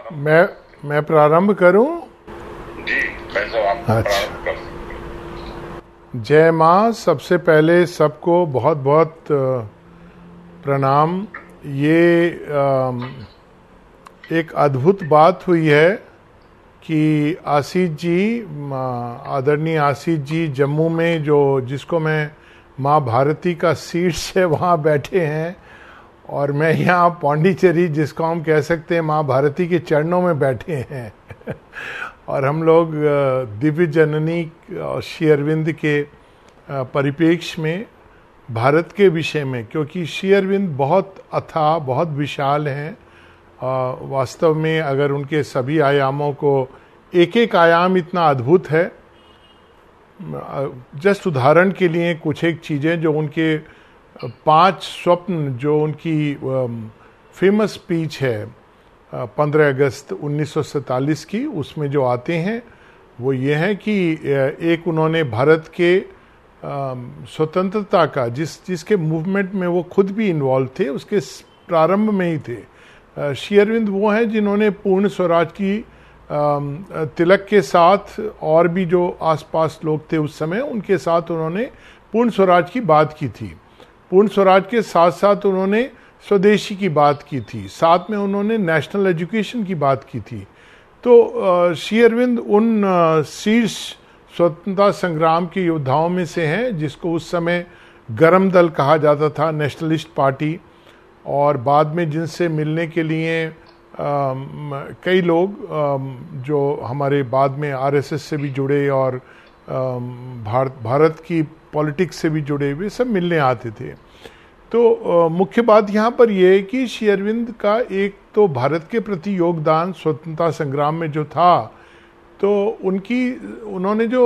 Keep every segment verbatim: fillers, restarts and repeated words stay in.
प्रारंभ। मैं मैं प्रारंभ करूं? जी मैं तो आप अच्छा। प्रारंभ कर सकते हैं। जय माँ। सबसे पहले सबको बहुत बहुत अ, प्रणाम। ये अम, एक अद्भुत बात हुई है कि आशीष जी, म, आदरणीय आशीष जी जम्मू में, जो जिसको मैं माँ भारती का सीट से वहाँ बैठे हैं, और मैं यहाँ पौंडीचेरी, जिसको हम कह सकते हैं माँ भारती के चरणों में बैठे हैं। और हम लोग अ, दिव्य जननी और श्री अरविंद के अ, परिप्रेक्ष्य में भारत के विषय में, क्योंकि श्री अरविंद बहुत अथाह, बहुत विशाल हैं। अ, वास्तव में अगर उनके सभी आयामों को, एक एक आयाम इतना अद्भुत है। जस्ट उदाहरण के लिए कुछ एक चीज़ें जो उनके पांच स्वप्न, जो उनकी फेमस स्पीच है पंद्रह अगस्त उन्नीस सौ सैंतालीस की, उसमें जो आते हैं वो ये है कि एक उन्होंने भारत के स्वतंत्रता का, जिस जिसके मूवमेंट में वो खुद भी इन्वॉल्व थे, उसके प्रारंभ में ही थे। श्री अरविंद वो हैं जिन्होंने पूर्ण स्वराज की तिलक के साथ, और भी जो आसपास लोग थे उस समय, उनके साथ उन्होंने पूर्ण स्वराज की बात की थी। पूर्ण स्वराज के साथ साथ उन्होंने स्वदेशी की बात की थी, साथ में उन्होंने नेशनल एजुकेशन की बात की थी। तो श्री अरविंद उन शीर्ष स्वतंत्रता संग्राम के योद्धाओं में से हैं जिसको उस समय गरम दल कहा जाता था, नेशनलिस्ट पार्टी। और बाद में जिनसे मिलने के लिए आम, कई लोग आम, जो हमारे बाद में आरएसएस से भी जुड़े और भारत भारत की पॉलिटिक्स से भी जुड़े हुए, सब मिलने आते थे। तो मुख्य बात यहाँ पर यह है कि श्री अरविंद का एक तो भारत के प्रति योगदान स्वतंत्रता संग्राम में जो था, तो उनकी उन्होंने जो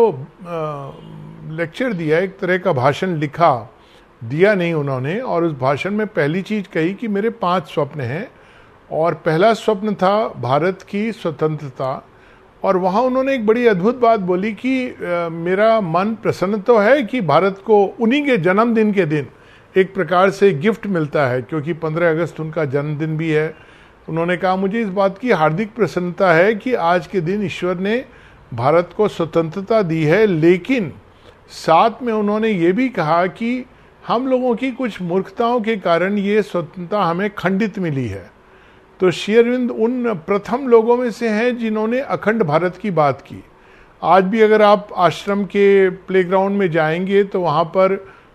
लेक्चर दिया, एक तरह का भाषण लिखा, दिया नहीं उन्होंने, और उस भाषण में पहली चीज कही कि मेरे पांच स्वप्न हैं, और पहला स्वप्न था भारत की स्वतंत्रता। और वहाँ उन्होंने एक बड़ी अद्भुत बात बोली कि आ, मेरा मन प्रसन्न तो है कि भारत को उन्हीं के जन्मदिन के दिन एक प्रकार से गिफ्ट मिलता है, क्योंकि पंद्रह अगस्त उनका जन्मदिन भी है। उन्होंने कहा मुझे इस बात की हार्दिक प्रसन्नता है कि आज के दिन ईश्वर ने भारत को स्वतंत्रता दी है, लेकिन साथ में उन्होंने ये भी कहा कि हम लोगों की कुछ मूर्खताओं के कारण ये स्वतंत्रता हमें खंडित मिली है। तो श्री अरविंद उन प्रथम लोगों में से हैं जिन्होंने अखंड भारत की बात की। आज भी अगर आप आश्रम के प्लेग्राउंड में जाएंगे तो वहाँ पर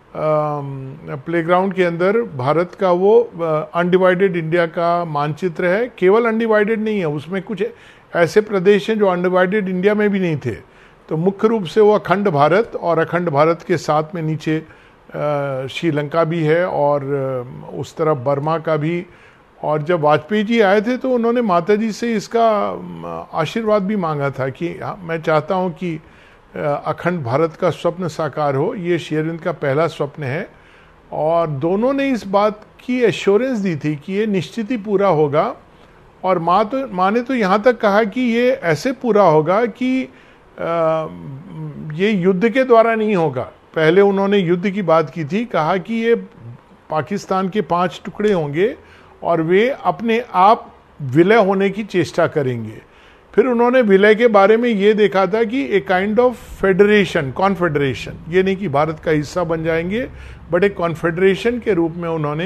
प्लेग्राउंड के अंदर भारत का वो अनडिवाइडेड इंडिया का मानचित्र है। केवल अनडिवाइडेड नहीं है, उसमें कुछ ऐसे प्रदेश हैं जो अनडिवाइडेड इंडिया में भी नहीं थे। तो मुख्य रूप से वो अखंड भारत, और अखंड भारत के साथ में नीचे श्रीलंका भी है, और उस तरफ बर्मा का भी। और जब वाजपेयी जी आए थे तो उन्होंने माता जी से इसका आशीर्वाद भी मांगा था कि मैं चाहता हूं कि अखंड भारत का स्वप्न साकार हो। ये श्री अरविंद का पहला स्वप्न है, और दोनों ने इस बात की एश्योरेंस दी थी कि ये निश्चित ही पूरा होगा। और माँ तो माँ ने तो यहाँ तक कहा कि ये ऐसे पूरा होगा कि आ, ये युद्ध के द्वारा नहीं होगा। पहले उन्होंने युद्ध की बात की थी, कहा कि ये पाकिस्तान के पांच टुकड़े होंगे और वे अपने आप विलय होने की चेष्टा करेंगे। फिर उन्होंने विलय के बारे में ये देखा था कि एक काइंड ऑफ फेडरेशन, कॉन्फेडरेशन, ये नहीं कि भारत का हिस्सा बन जाएंगे, बट एक कॉन्फेडरेशन के रूप में उन्होंने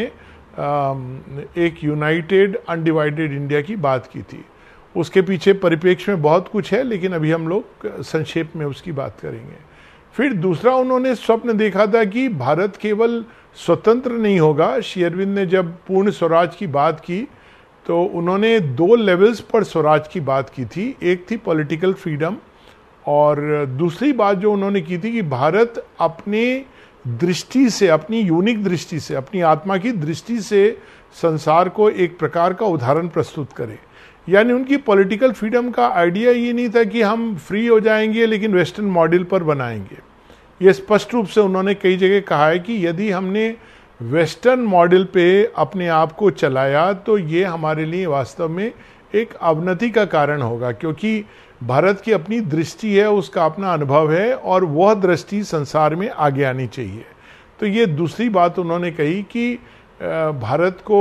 एक यूनाइटेड अनडिवाइडेड इंडिया की बात की थी। उसके पीछे परिप्रेक्ष्य में बहुत कुछ है, लेकिन अभी हम लोग संक्षेप में उसकी बात करेंगे। फिर दूसरा उन्होंने स्वप्न देखा था कि भारत केवल स्वतंत्र नहीं होगा। श्री अरविंद ने जब पूर्ण स्वराज की बात की तो उन्होंने दो लेवल्स पर स्वराज की बात की थी। एक थी पॉलिटिकल फ्रीडम, और दूसरी बात जो उन्होंने की थी कि भारत अपने दृष्टि से, अपनी यूनिक दृष्टि से, अपनी आत्मा की दृष्टि से संसार को एक प्रकार का उदाहरण प्रस्तुत करे। यानी उनकी पॉलिटिकल फ्रीडम का आइडिया ये नहीं था कि हम फ्री हो जाएंगे लेकिन वेस्टर्न मॉडल पर बनाएंगे। ये स्पष्ट रूप से उन्होंने कई जगह कहा है कि यदि हमने वेस्टर्न मॉडल पे अपने आप को चलाया तो ये हमारे लिए वास्तव में एक अवनति का कारण होगा, क्योंकि भारत की अपनी दृष्टि है, उसका अपना अनुभव है, और वह दृष्टि संसार में आगे आनी चाहिए। तो ये दूसरी बात उन्होंने कही कि भारत को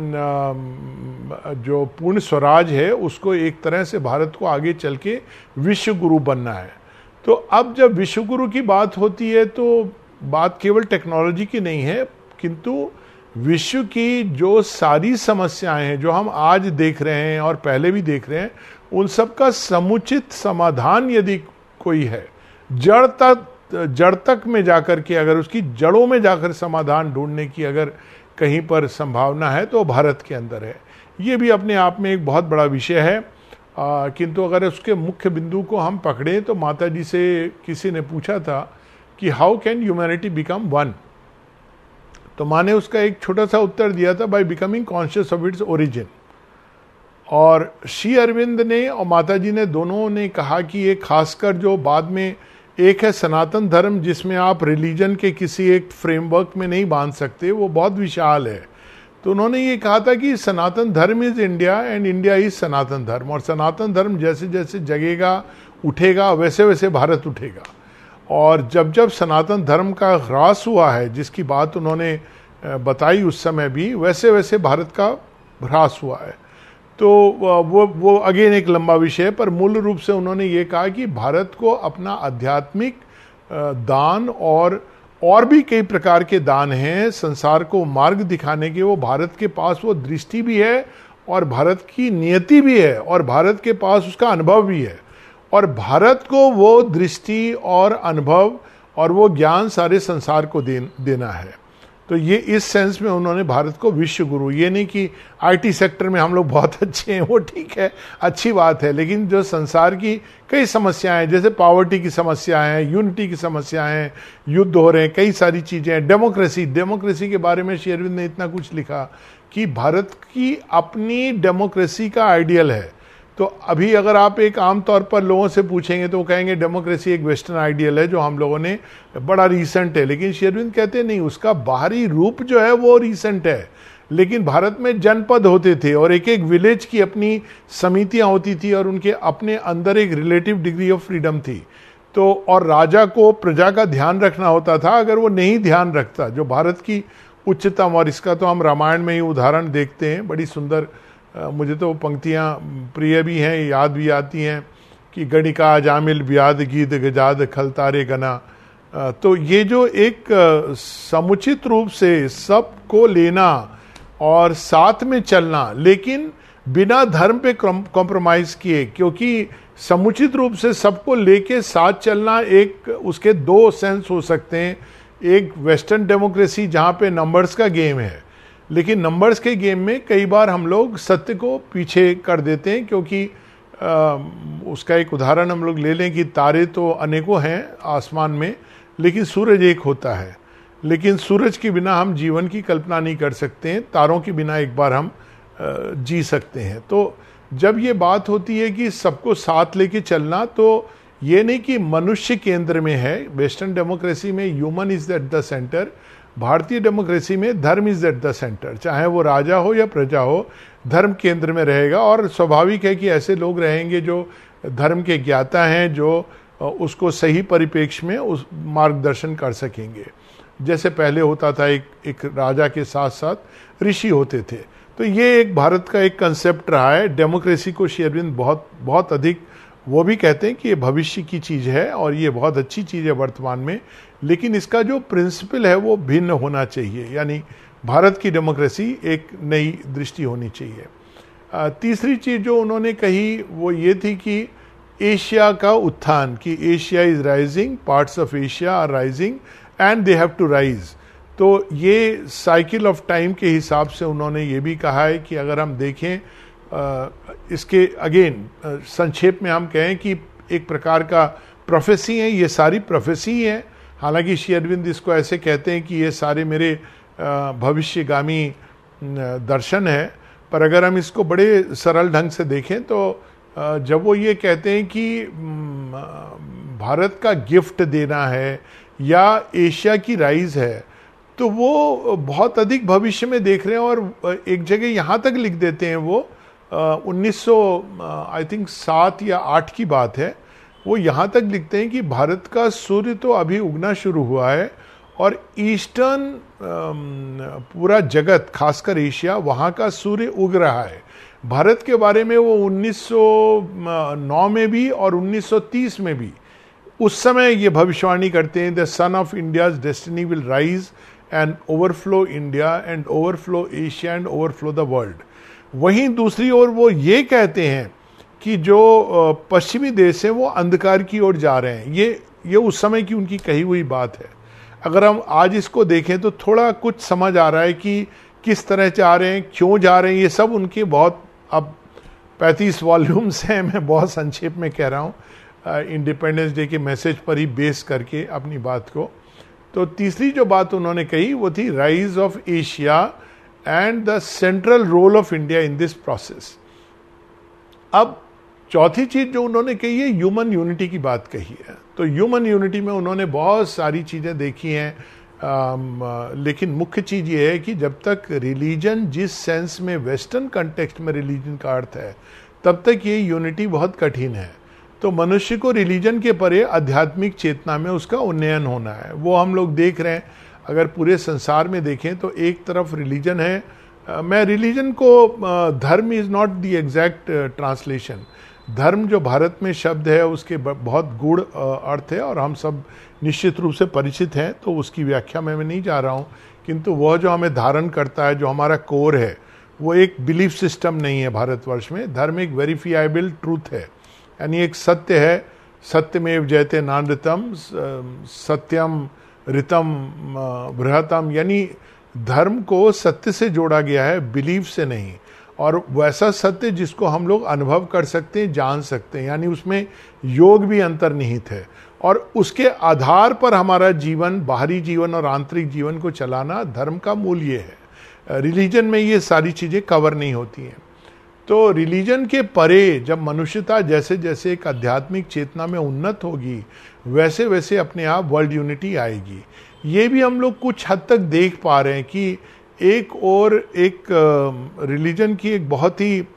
जो पूर्ण स्वराज है उसको एक तरह से भारत को आगे चल के विश्व गुरु बनना है। तो अब जब विश्व गुरु की बात होती है तो बात केवल टेक्नोलॉजी की नहीं है, किंतु विश्व की जो सारी समस्याएं हैं जो हम आज देख रहे हैं और पहले भी देख रहे हैं, उन सब का समुचित समाधान यदि कोई है, जड़ तक जड़ तक में जाकर के अगर उसकी जड़ों में जाकर समाधान ढूंढने की अगर कहीं पर संभावना है तो भारत के अंदर है। ये भी अपने आप में एक बहुत बड़ा विषय है, आ, किंतु अगर उसके मुख्य बिंदु को हम पकड़ें तो माता जी से किसी ने पूछा था कि how can humanity become one, तो माँ ने उसका एक छोटा सा उत्तर दिया था, by becoming conscious of its origin. और श्री अरविंद ने और माता जी ने दोनों ने कहा कि ये खासकर जो बाद में एक है सनातन धर्म जिसमें आप रिलीजन के किसी एक फ्रेमवर्क में नहीं बांध सकते, वो बहुत विशाल है। तो उन्होंने ये कहा था कि Sanatan Dharma is India and India is Sanatan Dharma, और सनातन धर्म जैसे जैसे जगेगा उठेगा वैसे वैसे भारत उठेगा। और जब जब सनातन धर्म का ह्रास हुआ है, जिसकी बात उन्होंने बताई उस समय भी, वैसे वैसे भारत का ह्रास हुआ है। तो वो वो अगेन एक लंबा विषय है, पर मूल रूप से उन्होंने ये कहा कि भारत को अपना आध्यात्मिक दान और और भी कई प्रकार के दान हैं संसार को मार्ग दिखाने के, वो भारत के पास वो दृष्टि भी है और भारत की नियति भी है और भारत के पास उसका अनुभव भी है, और भारत को वो दृष्टि और अनुभव और वो ज्ञान सारे संसार को दे, देना है। तो ये इस सेंस में उन्होंने भारत को विश्व गुरु, ये नहीं कि आईटी सेक्टर में हम लोग बहुत अच्छे हैं, वो ठीक है, अच्छी बात है, लेकिन जो संसार की कई समस्याएं, जैसे पॉवर्टी की समस्याएं हैं, यूनिटी की समस्याएं हैं, युद्ध हो रहे हैं, कई सारी चीजें हैं, डेमोक्रेसी डेमोक्रेसी के बारे में श्री अरविंद ने इतना कुछ लिखा कि भारत की अपनी डेमोक्रेसी का आइडियल है। तो अभी अगर आप एक आम तौर पर लोगों से पूछेंगे तो वो कहेंगे डेमोक्रेसी एक वेस्टर्न आइडियल है जो हम लोगों ने बड़ा रीसेंट है, लेकिन श्री अरविंद कहते हैं नहीं, उसका बाहरी रूप जो है वो रीसेंट है। लेकिन भारत में जनपद होते थे और एक एक विलेज की अपनी समितियां होती थी और उनके अपने अंदर एक रिलेटिव डिग्री ऑफ फ्रीडम थी। तो और राजा को प्रजा का ध्यान रखना होता था, अगर वो नहीं ध्यान रखता, जो भारत की उच्चतम, और इसका तो हम रामायण में ही उदाहरण देखते हैं, बड़ी सुंदर, मुझे तो पंक्तियां प्रिय भी हैं, याद भी आती हैं कि गणिका जामिल ब्याद गीत गजाद खलतारे गना। तो ये जो एक समुचित रूप से सबको लेना और साथ में चलना, लेकिन बिना धर्म पे कॉम्प्रोमाइज किए, क्योंकि समुचित रूप से सबको लेके साथ चलना, एक उसके दो सेंस हो सकते हैं। एक वेस्टर्न डेमोक्रेसी जहाँ पे नंबर्स का गेम है, लेकिन नंबर्स के गेम में कई बार हम लोग सत्य को पीछे कर देते हैं, क्योंकि आ, उसका एक उदाहरण हम लोग ले लें कि तारे तो अनेकों हैं आसमान में, लेकिन सूरज एक होता है। लेकिन सूरज के बिना हम जीवन की कल्पना नहीं कर सकते हैं, तारों के बिना एक बार हम आ, जी सकते हैं। तो जब ये बात होती है कि सबको साथ लेके चलना, तो ये नहीं कि मनुष्य केंद्र में है। वेस्टर्न डेमोक्रेसी में human is at the centre, भारतीय डेमोक्रेसी में dharma is at the centre. चाहे वो राजा हो या प्रजा हो, धर्म केंद्र में रहेगा। और स्वाभाविक है कि ऐसे लोग रहेंगे जो धर्म के ज्ञाता हैं, जो उसको सही परिप्रेक्ष्य में उस मार्गदर्शन कर सकेंगे। जैसे पहले होता था, एक एक राजा के साथ साथ ऋषि होते थे। तो ये एक भारत का एक कंसेप्ट रहा है। डेमोक्रेसी को श्री अरविंद बहुत बहुत अधिक, वो भी कहते हैं कि ये भविष्य की चीज़ है और ये बहुत अच्छी चीज़ है वर्तमान में, लेकिन इसका जो प्रिंसिपल है वो भिन्न होना चाहिए। यानी भारत की डेमोक्रेसी एक नई दृष्टि होनी चाहिए। तीसरी चीज़ जो उन्होंने कही वो ये थी कि एशिया का उत्थान, कि Asia is rising, parts of Asia are rising and they have to rise. तो ये साइकिल ऑफ टाइम के हिसाब से उन्होंने ये भी कहा है कि अगर हम देखें, इसके अगेन संक्षेप में हम कहें कि एक प्रकार का प्रोफेसी है, ये सारी प्रोफेसी है। हालांकि श्री अरविंद इसको ऐसे कहते हैं कि ये सारे मेरे भविष्यगामी दर्शन है, पर अगर हम इसको बड़े सरल ढंग से देखें तो जब वो ये कहते हैं कि भारत का गिफ्ट देना है या एशिया की राइज है, तो वो बहुत अधिक भविष्य में देख रहे हैं। और एक जगह यहाँ तक लिख देते हैं, वो उन्नीस सौ आई थिंक सात या आठ की बात है, वो यहाँ तक लिखते हैं कि भारत का सूर्य तो अभी उगना शुरू हुआ है और ईस्टर्न पूरा जगत, खासकर एशिया, वहाँ का सूर्य उग रहा है। भारत के बारे में वो उन्नीस सौ नौ में भी और उन्नीस सौ तीस में भी उस समय ये भविष्यवाणी करते हैं, the sun of India's destiny will rise and overflow India and overflow Asia and overflow the world. वहीं दूसरी ओर वो ये कहते हैं कि जो पश्चिमी देश हैं वो अंधकार की ओर जा रहे हैं। ये ये उस समय की उनकी कही हुई बात है। अगर हम आज इसको देखें तो थोड़ा कुछ समझ आ रहा है कि किस तरह जा रहे हैं, क्यों जा रहे हैं। ये सब उनके बहुत, अब पैंतीस वॉल्यूम्स हैं, मैं बहुत संक्षेप में कह रहा हूँ, इंडिपेंडेंस डे के मैसेज पर ही बेस करके अपनी बात को। तो तीसरी जो बात उन्होंने कही वो थी rise of Asia and the central role of India in this process. अब चौथी चीज जो उन्होंने कही है, ह्यूमन यूनिटी की बात कही है। तो ह्यूमन यूनिटी में उन्होंने बहुत सारी चीजें देखी हैं, आम, लेकिन मुख्य चीज ये है कि जब तक रिलीजन जिस सेंस में वेस्टर्न कंटेक्स्ट में रिलीजन का अर्थ है, तब तक ये यूनिटी बहुत कठिन है। तो मनुष्य को रिलीजन के परे आध्यात्मिक चेतना में उसका उन्नयन होना है। वो हम लोग देख रहे हैं, अगर पूरे संसार में देखें तो एक तरफ रिलीजन है, मैं रिलीजन को, dharma is not the exact translation. धर्म जो भारत में शब्द है उसके बहुत गूढ़ अर्थ है और हम सब निश्चित रूप से परिचित हैं, तो उसकी व्याख्या में मैं नहीं जा रहा हूँ। किंतु वह जो हमें धारण करता है, जो हमारा कोर है, वो एक बिलीफ सिस्टम नहीं है भारतवर्ष में। धर्म एक वेरीफाइबल ट्रूथ है, यानी एक सत्य है। सत्यमेव जयते नानृतम, सत्यम ऋतम बृहतम, यानी धर्म को सत्य से जोड़ा गया है, बिलीफ से नहीं। और वैसा सत्य जिसको हम लोग अनुभव कर सकते हैं, जान सकते हैं, यानी उसमें योग भी अंतर्निहित है। और उसके आधार पर हमारा जीवन, बाहरी जीवन और आंतरिक जीवन को चलाना धर्म का मूल ये है। रिलीजन में ये सारी चीज़ें कवर नहीं होती हैं। तो रिलीजन के परे जब मनुष्यता जैसे जैसे एक आध्यात्मिक चेतना में उन्नत होगी, वैसे वैसे अपने आप वर्ल्ड यूनिटी आएगी। ये भी हम लोग कुछ हद तक देख पा रहे हैं कि एक और एक रिलीजन की एक बहुत ही आ,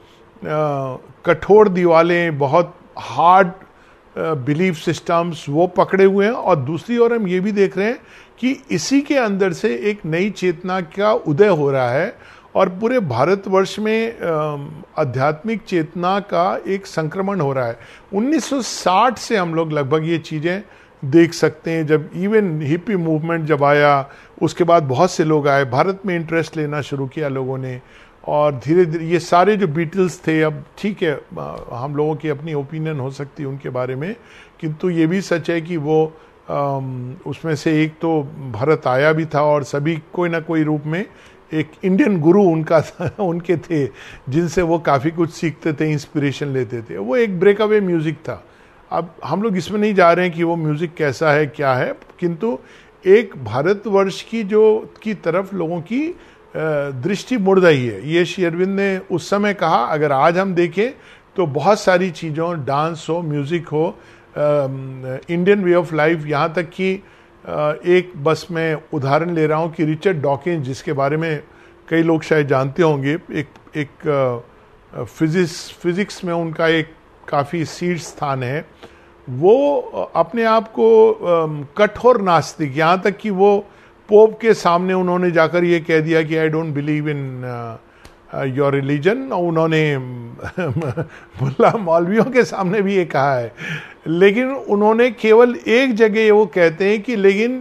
कठोर दीवारें, बहुत हार्ड बिलीफ सिस्टम्स वो पकड़े हुए हैं, और दूसरी ओर हम ये भी देख रहे हैं कि इसी के अंदर से एक नई चेतना का उदय हो रहा है और पूरे भारतवर्ष में आध्यात्मिक चेतना का एक संक्रमण हो रहा है। उन्नीस सौ साठ से हम लोग लगभग ये चीज़ें देख सकते हैं, जब इवन हिपी मूवमेंट जब आया, उसके बाद बहुत से लोग आए, भारत में इंटरेस्ट लेना शुरू किया लोगों ने, और धीरे धीरे ये सारे जो बीटल्स थे, अब ठीक है हम लोगों की अपनी ओपिनियन हो सकती है उनके बारे में, किंतु ये भी सच है कि वो आम, उसमें से एक तो भारत आया भी था और सभी कोई ना कोई रूप में एक इंडियन गुरु उनका उनके थे, जिनसे वो काफ़ी कुछ सीखते थे, इंस्पिरेशन लेते थे। वो एक ब्रेकअवे म्यूज़िक था। अब हम लोग इसमें नहीं जा रहे हैं कि वो म्यूज़िक कैसा है क्या है, किंतु एक भारतवर्ष की जो की तरफ लोगों की दृष्टि मुड़ रही है। ये श्री अरविंद ने उस समय कहा। अगर आज हम देखें तो बहुत सारी चीज़ों, डांस हो, म्यूज़िक हो, इंडियन वे ऑफ लाइफ, यहाँ तक कि एक बस में उदाहरण ले रहा हूँ कि रिचर्ड डॉकिंस, जिसके बारे में कई लोग शायद जानते होंगे, एक एक फिजिक्स फिजिक्स में उनका एक काफ़ी शीर्ष स्थान है। वो अपने आप को कठोर नास्तिक, यहाँ तक कि वो पोप के सामने उन्होंने जाकर ये कह दिया कि I don't believe in your religion. उन्होंने मुल्ला मौलवियों के सामने भी ये कहा है, लेकिन उन्होंने केवल एक जगह वो कहते हैं कि लेकिन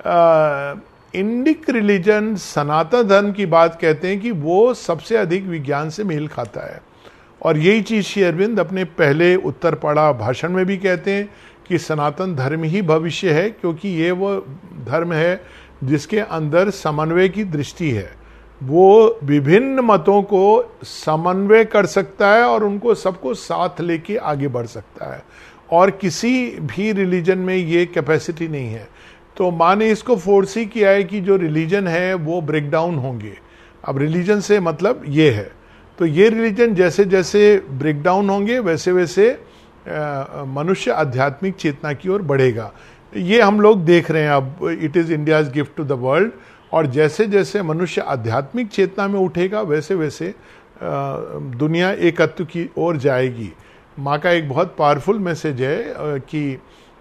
इंडिक रिलीजन, सनातन धर्म की बात कहते हैं कि वो सबसे अधिक विज्ञान से मेल खाता है। और यही चीज़ श्री अरविंद अपने पहले उत्तर पड़ा भाषण में भी कहते हैं कि सनातन धर्म ही भविष्य है, क्योंकि ये वो धर्म है जिसके अंदर समन्वय की दृष्टि है। वो विभिन्न मतों को समन्वय कर सकता है और उनको सबको साथ लेके आगे बढ़ सकता है, और किसी भी रिलीजन में ये कैपेसिटी नहीं है। तो माँ ने इसको फोर्स ही किया है कि जो रिलीजन है वो ब्रेक डाउन होंगे। अब रिलीजन से मतलब ये है, तो ये रिलीजन जैसे जैसे ब्रेक डाउन होंगे वैसे वैसे मनुष्य आध्यात्मिक चेतना की ओर बढ़ेगा। ये हम लोग देख रहे हैं अब, it is India's gift to the world. और जैसे जैसे मनुष्य आध्यात्मिक चेतना में उठेगा वैसे वैसे दुनिया एकत्व की ओर जाएगी। माँ का एक बहुत पावरफुल मैसेज है कि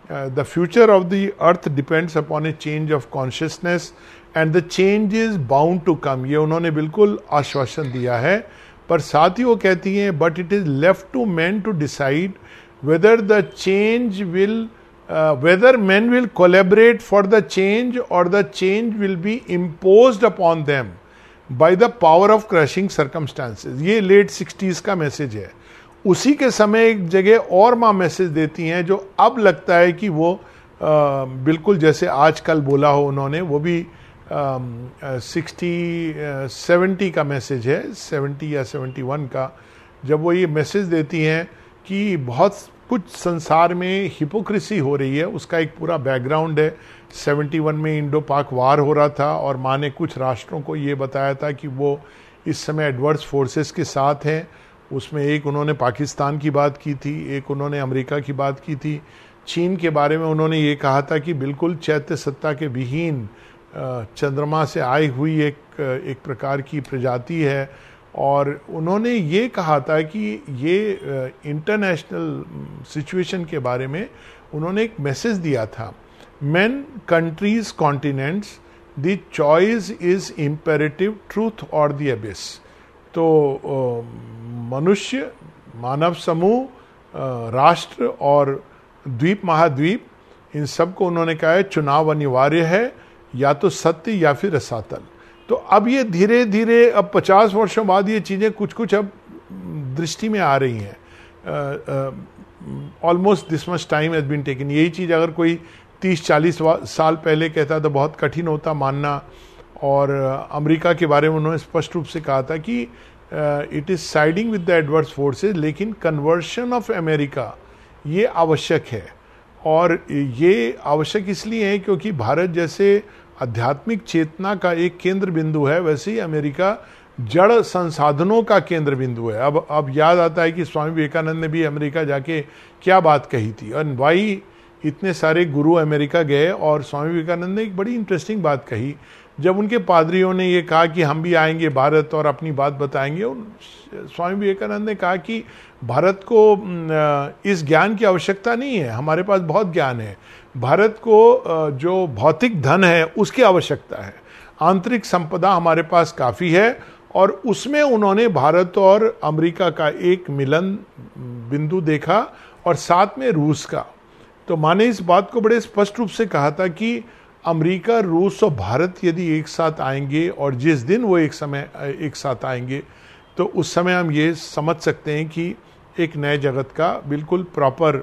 the future of the earth depends upon a change of consciousness and the change is bound to come, ये उन्होंने बिल्कुल आश्वासन दिया है। पर साथ ही वो कहती हैं but it is left to man to decide whether the change will whether man will collaborate for the change और the change will be imposed upon them by the power of crushing circumstances. ये late sixties का message है। उसी के समय एक जगह और माँ मैसेज देती हैं जो अब लगता है कि वो आ, बिल्कुल जैसे आजकल बोला हो उन्होंने, वो भी सिक्सटी सेवेंटी का मैसेज है, सेवेंटी या सेवेंटी वन का, जब वो ये मैसेज देती हैं कि बहुत कुछ संसार में हिपोक्रेसी हो रही है। उसका एक पूरा बैकग्राउंड है। सेवेंटी वन में इंडो पाक वार हो रहा था और माँ ने कुछ राष्ट्रों को ये बताया था कि वो इस समय एडवर्स फोर्सेस के साथ हैं। उसमें एक उन्होंने पाकिस्तान की बात की थी, एक उन्होंने अमेरिका की बात की थी। चीन के बारे में उन्होंने ये कहा था कि बिल्कुल चैत्य सत्ता के विहीन चंद्रमा से आई हुई एक एक प्रकार की प्रजाति है। और उन्होंने ये कहा था कि ये इंटरनेशनल सिचुएशन के बारे में उन्होंने एक मैसेज दिया था, men countries continents the choice is imperative truth और द एबिस। तो मनुष्य, मानव समूह, राष्ट्र और द्वीप महाद्वीप, इन सब को उन्होंने कहा है चुनाव अनिवार्य है, या तो सत्य या फिर रसातल। तो अब ये धीरे धीरे अब पचास वर्षों बाद ये चीज़ें कुछ कुछ अब दृष्टि में आ रही हैं। Almost this much time has been taken. यही चीज़ अगर कोई तीस चालीस साल पहले कहता तो बहुत कठिन होता मानना। और अमेरिका के बारे में उन्होंने स्पष्ट रूप से कहा था कि it is siding with the adverse forces, लेकिन कन्वर्शन ऑफ अमेरिका ये आवश्यक है। और ये आवश्यक इसलिए है क्योंकि भारत जैसे आध्यात्मिक चेतना का एक केंद्र बिंदु है, वैसे ही अमेरिका जड़ संसाधनों का केंद्र बिंदु है। अब अब याद आता है कि स्वामी विवेकानंद ने भी अमेरिका जाके क्या बात कही थी। और भाई इतने सारे गुरु अमेरिका गए और स्वामी विवेकानंद ने एक बड़ी इंटरेस्टिंग बात कही। जब उनके पादरियों ने ये कहा कि हम भी आएंगे भारत और अपनी बात बताएंगे, स्वामी विवेकानंद ने कहा कि भारत को इस ज्ञान की आवश्यकता नहीं है, हमारे पास बहुत ज्ञान है। भारत को जो भौतिक धन है उसकी आवश्यकता है, आंतरिक संपदा हमारे पास काफ़ी है। और उसमें उन्होंने भारत और अमेरिका का एक मिलन बिंदु देखा और साथ में रूस का। तो माने इस बात को बड़े स्पष्ट रूप से कहा था कि अमेरिका, रूस और भारत यदि एक साथ आएंगे, और जिस दिन वो एक समय एक साथ आएंगे, तो उस समय हम ये समझ सकते हैं कि एक नए जगत का बिल्कुल प्रॉपर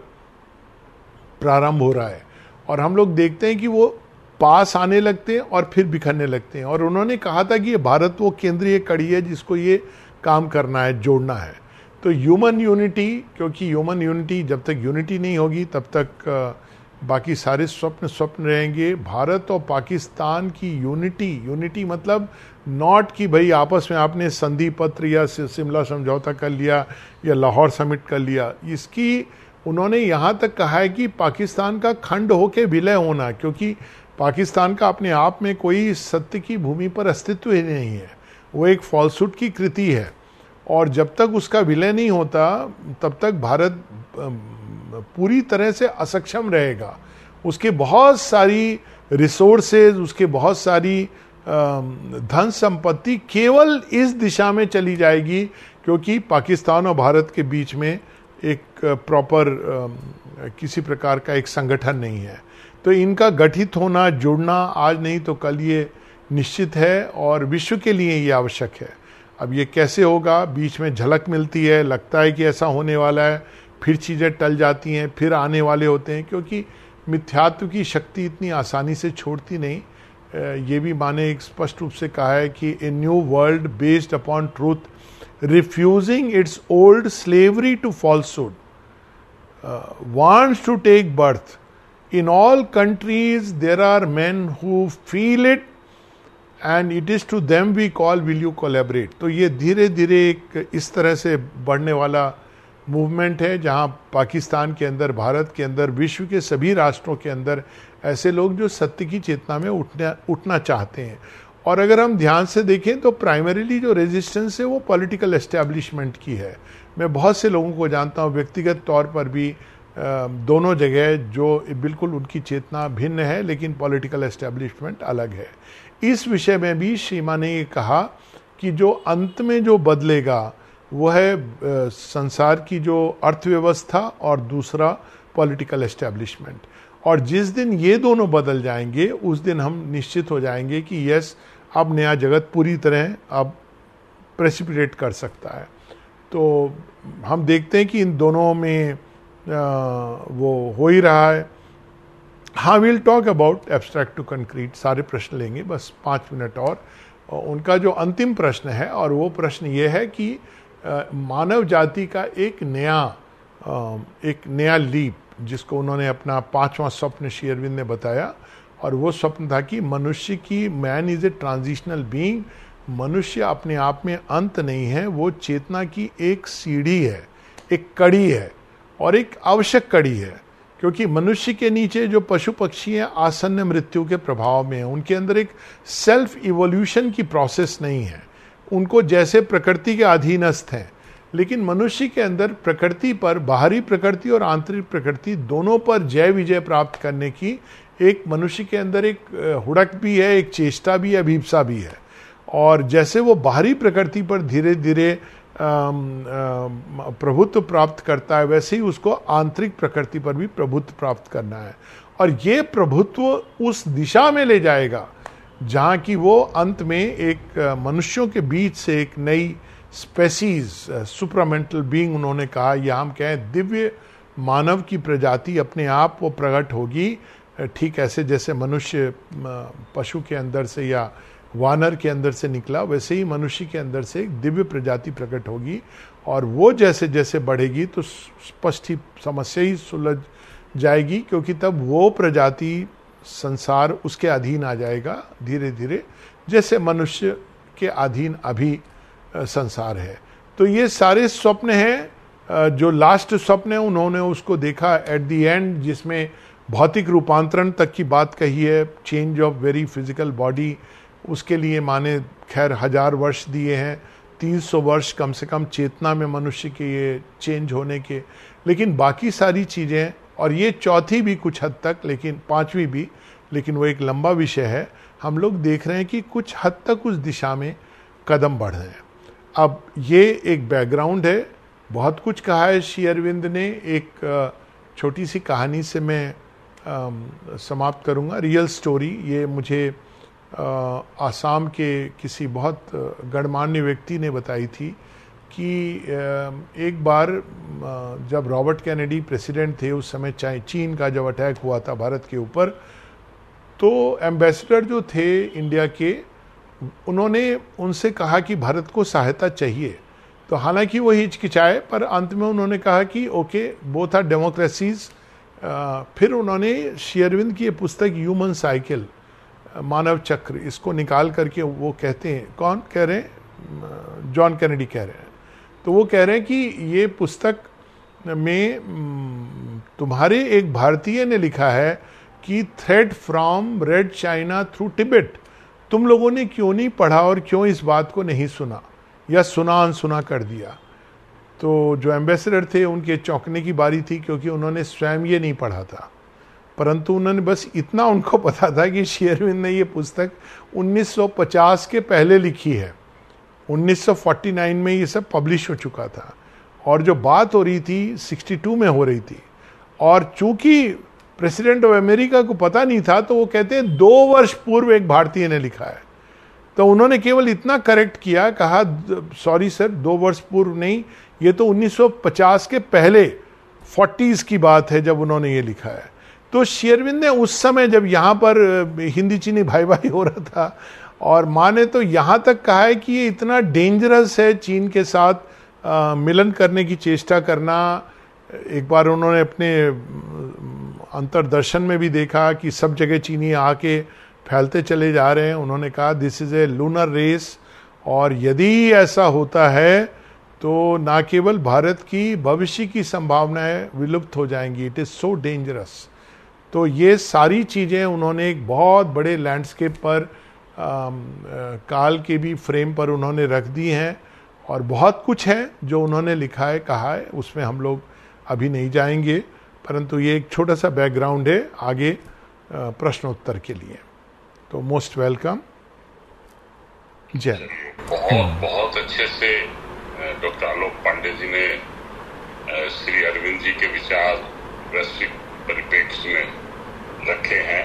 प्रारंभ हो रहा है। और हम लोग देखते हैं कि वो पास आने लगते हैं और फिर बिखरने लगते हैं। और उन्होंने कहा था कि ये भारत वो केंद्रीय कड़ी है जिसको ये काम करना है, जोड़ना है। तो ह्यूमन यूनिटी, क्योंकि ह्यूमन यूनिटी जब तक यूनिटी नहीं होगी तब तक बाकी सारे स्वप्न स्वप्न रहेंगे। भारत और पाकिस्तान की यूनिटी, यूनिटी मतलब नॉट कि भाई आपस में आपने संधि पत्र या शिमला समझौता कर लिया या लाहौर समिट कर लिया। इसकी उन्होंने यहाँ तक कहा है कि पाकिस्तान का खंड होके विलय होना, क्योंकि पाकिस्तान का अपने आप में कोई सत्य की भूमि पर अस्तित्व ही नहीं है, वो एक फॉल्सहुड की कृति है। और जब तक उसका विलय नहीं होता तब तक भारत पूरी तरह से असक्षम रहेगा। उसके बहुत सारी रिसोर्सेज, उसके बहुत सारी धन संपत्ति केवल इस दिशा में चली जाएगी, क्योंकि पाकिस्तान और भारत के बीच में एक प्रॉपर किसी प्रकार का एक संगठन नहीं है। तो इनका गठित होना, जुड़ना आज नहीं तो कल ये निश्चित है और विश्व के लिए ये आवश्यक है। अब ये कैसे होगा, बीच में झलक मिलती है, लगता है कि ऐसा होने वाला है, फिर चीज़ें टल जाती हैं, फिर आने वाले होते हैं, क्योंकि मिथ्यात्व की शक्ति इतनी आसानी से छोड़ती नहीं। ये भी माने एक स्पष्ट रूप से कहा है कि a new world based upon truth refusing its old slavery to falsehood wants to take birth in all countries. There are men who feel it and it is to them we call will you collaborate. तो ये धीरे धीरे एक इस तरह से बढ़ने वाला मूवमेंट है, जहां पाकिस्तान के अंदर, भारत के अंदर, विश्व के सभी राष्ट्रों के अंदर ऐसे लोग जो सत्य की चेतना में उठना उठना चाहते हैं। और अगर हम ध्यान से देखें तो प्राइमरीली जो रेजिस्टेंस है वो पॉलिटिकल एस्टेब्लिशमेंट की है। मैं बहुत से लोगों को जानता हूँ व्यक्तिगत तौर पर भी, दोनों जगह जो बिल्कुल उनकी चेतना भिन्न है, लेकिन पॉलिटिकल एस्टेब्लिशमेंट अलग है। इस विषय में भी शीमा ने ये कहा कि जो अंत में जो बदलेगा वो है संसार की जो अर्थव्यवस्था और दूसरा पॉलिटिकल एस्टेब्लिशमेंट। और जिस दिन ये दोनों बदल जाएंगे उस दिन हम निश्चित हो जाएंगे कि यस, अब नया जगत पूरी तरह अब प्रेसिपिटेट कर सकता है। तो हम देखते हैं कि इन दोनों में आ, वो हो ही रहा है। हाँ, will talk about abstract to concrete, सारे प्रश्न लेंगे, बस पाँच मिनट और। उनका जो अंतिम प्रश्न है, और वो प्रश्न ये है कि आ, मानव जाति का एक नया आ, एक नया लीप, जिसको उन्होंने अपना पांचवा स्वप्न श्री अरविंद ने बताया, और वो स्वप्न था कि मनुष्य की, man is a transitional being, मनुष्य अपने आप में अंत नहीं है, वो चेतना की एक सीढ़ी है, एक कड़ी है, और एक आवश्यक कड़ी है। क्योंकि मनुष्य के नीचे जो पशु पक्षी हैं आसन्न मृत्यु के प्रभाव में हैं, उनके अंदर एक सेल्फ इवोल्यूशन की प्रोसेस नहीं है, उनको जैसे प्रकृति के अधीनस्थ हैं। लेकिन मनुष्य के अंदर प्रकृति पर, बाहरी प्रकृति और आंतरिक प्रकृति दोनों पर जय विजय प्राप्त करने की एक मनुष्य के अंदर एक हुड़क भी है, एक चेष्टा भी है, अभिप्सा भी है। और जैसे वो बाहरी प्रकृति पर धीरे धीरे प्रभुत्व प्राप्त करता है, वैसे ही उसको आंतरिक प्रकृति पर भी प्रभुत्व प्राप्त करना है। और ये प्रभुत्व उस दिशा में ले जाएगा जहाँ की वो अंत में एक मनुष्यों के बीच से एक नई स्पेसीज, सुपरामेंटल बीइंग उन्होंने कहा, या हम कहें दिव्य मानव की प्रजाति अपने आप वो प्रकट होगी। ठीक ऐसे जैसे मनुष्य पशु के अंदर से या वानर के अंदर से निकला, वैसे ही मनुष्य के अंदर से एक दिव्य प्रजाति प्रकट होगी। और वो जैसे जैसे बढ़ेगी तो स्पष्ट ही समस्या ही सुलझ जाएगी, क्योंकि तब वो प्रजाति, संसार उसके अधीन आ जाएगा धीरे धीरे, जैसे मनुष्य के अधीन अभी संसार है। तो ये सारे स्वप्न हैं। जो लास्ट स्वप्न है उन्होंने उसको देखा एट द एंड, जिसमें भौतिक रूपांतरण तक की बात कही है, change of very physical body. उसके लिए माने खैर हजार वर्ष दिए हैं, तीन सौ वर्ष कम से कम चेतना में मनुष्य के ये चेंज होने के। लेकिन बाकी सारी चीज़ें, और ये चौथी भी कुछ हद तक, लेकिन पांचवी भी, लेकिन वो एक लंबा विषय है, हम लोग देख रहे हैं कि कुछ हद तक उस दिशा में कदम बढ़ रहे हैं। अब ये एक बैकग्राउंड है, बहुत कुछ कहा है श्री अरविंद ने। एक छोटी सी कहानी से मैं समाप्त करूँगा, रियल स्टोरी। ये मुझे आसाम के किसी बहुत गणमान्य व्यक्ति ने बताई थी कि एक बार जब रॉबर्ट कैनेडी प्रेसिडेंट थे, उस समय चीन का जब अटैक हुआ था भारत के ऊपर, तो एम्बेसडर जो थे इंडिया के, उन्होंने उनसे कहा कि भारत को सहायता चाहिए। तो हालांकि वो हिचकिचाए, पर अंत में उन्होंने कहा कि ओके, बोथ आर डेमोक्रेसीज। फिर उन्होंने श्री अरविंद की ये पुस्तक ह्यूमन साइकिल, मानव चक्र, इसको निकाल करके वो कहते हैं, कौन कह रहे हैं, जॉन कैनेडी कह रहे हैं, तो वो कह रहे हैं कि ये पुस्तक में तुम्हारे एक भारतीय ने लिखा है कि threat from red China through Tibet, तुम लोगों ने क्यों नहीं पढ़ा और क्यों इस बात को नहीं सुना या सुना अनसुना कर दिया। तो जो एम्बेसडर थे उनके चौंकने की बारी थी, क्योंकि उन्होंने स्वयं ये नहीं पढ़ा था, परंतु उन्होंने बस इतना उनको पता था कि श्री अरविंद ने ये पुस्तक उन्नीस सौ पचास के पहले लिखी है, उन्नीस सौ उनचास में ये सब पब्लिश हो चुका था, और जो बात हो रही थी बासठ में हो रही थी। और चूंकि प्रेसिडेंट ऑफ अमेरिका को पता नहीं था, तो वो कहते हैं दो वर्ष पूर्व एक भारतीय ने लिखा है। तो उन्होंने केवल इतना करेक्ट किया, कहा सॉरी सर, दो वर्ष पूर्व नहीं, ये तो उन्नीस सौ पचास के पहले चालीस की बात है जब उन्होंने ये लिखा है। तो श्री अरविंद ने उस समय, जब यहाँ पर हिंदी चीनी भाई भाई हो रहा था, और माँ ने तो यहाँ तक कहा है कि ये इतना डेंजरस है चीन के साथ आ, मिलन करने की चेष्टा करना। एक बार उन्होंने अपने अंतर्दर्शन में भी देखा कि सब जगह चीनी आके फैलते चले जा रहे हैं। उन्होंने कहा this is a lunar race, और यदि ऐसा होता है तो ना केवल भारत की भविष्य की संभावनाएं विलुप्त हो जाएंगी, इट इज सो डेंजरस। तो ये सारी चीज़ें उन्होंने एक बहुत बड़े लैंडस्केप पर, आ, काल के भी फ्रेम पर उन्होंने रख दी हैं, और बहुत कुछ है जो उन्होंने लिखा है, कहा है, उसमें हम लोग अभी नहीं जाएंगे। परंतु ये एक छोटा सा बैकग्राउंड है आगे प्रश्न उत्तर के लिए। तो मोस्ट वेलकम। जय। बहुत बहुत अच्छे से डॉक्टर आलोक पांडे जी ने श्री अरविंद जी के विचार वैश्विक परिप्रेक्ष्य में रखे हैं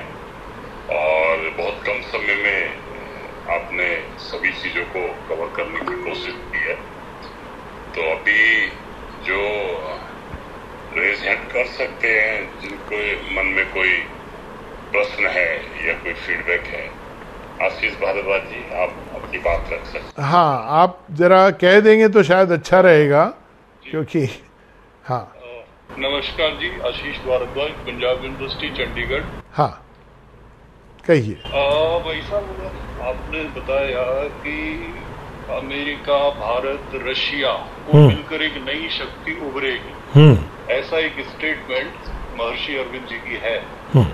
और बहुत कम समय में आपने सभी चीजों को कवर करने की कोशिश की है। तो अभी जो रेज हैंड कर सकते हैं जिनको मन में कोई प्रश्न है या कोई फीडबैक है, आशीष भारद्वाज जी आप अपनी बात रख सकते हैं। हाँ, आप जरा कह देंगे तो शायद अच्छा रहेगा, क्योंकि हाँ। नमस्कार जी, आशीष भारद्वाज, पंजाब यूनिवर्सिटी चंडीगढ़। हाँ कहिए। भाई साहब, आपने बताया कि अमेरिका, भारत, रशिया को मिलकर एक नई शक्ति उभरेगी, ऐसा एक स्टेटमेंट महर्षि अरविंद जी की है।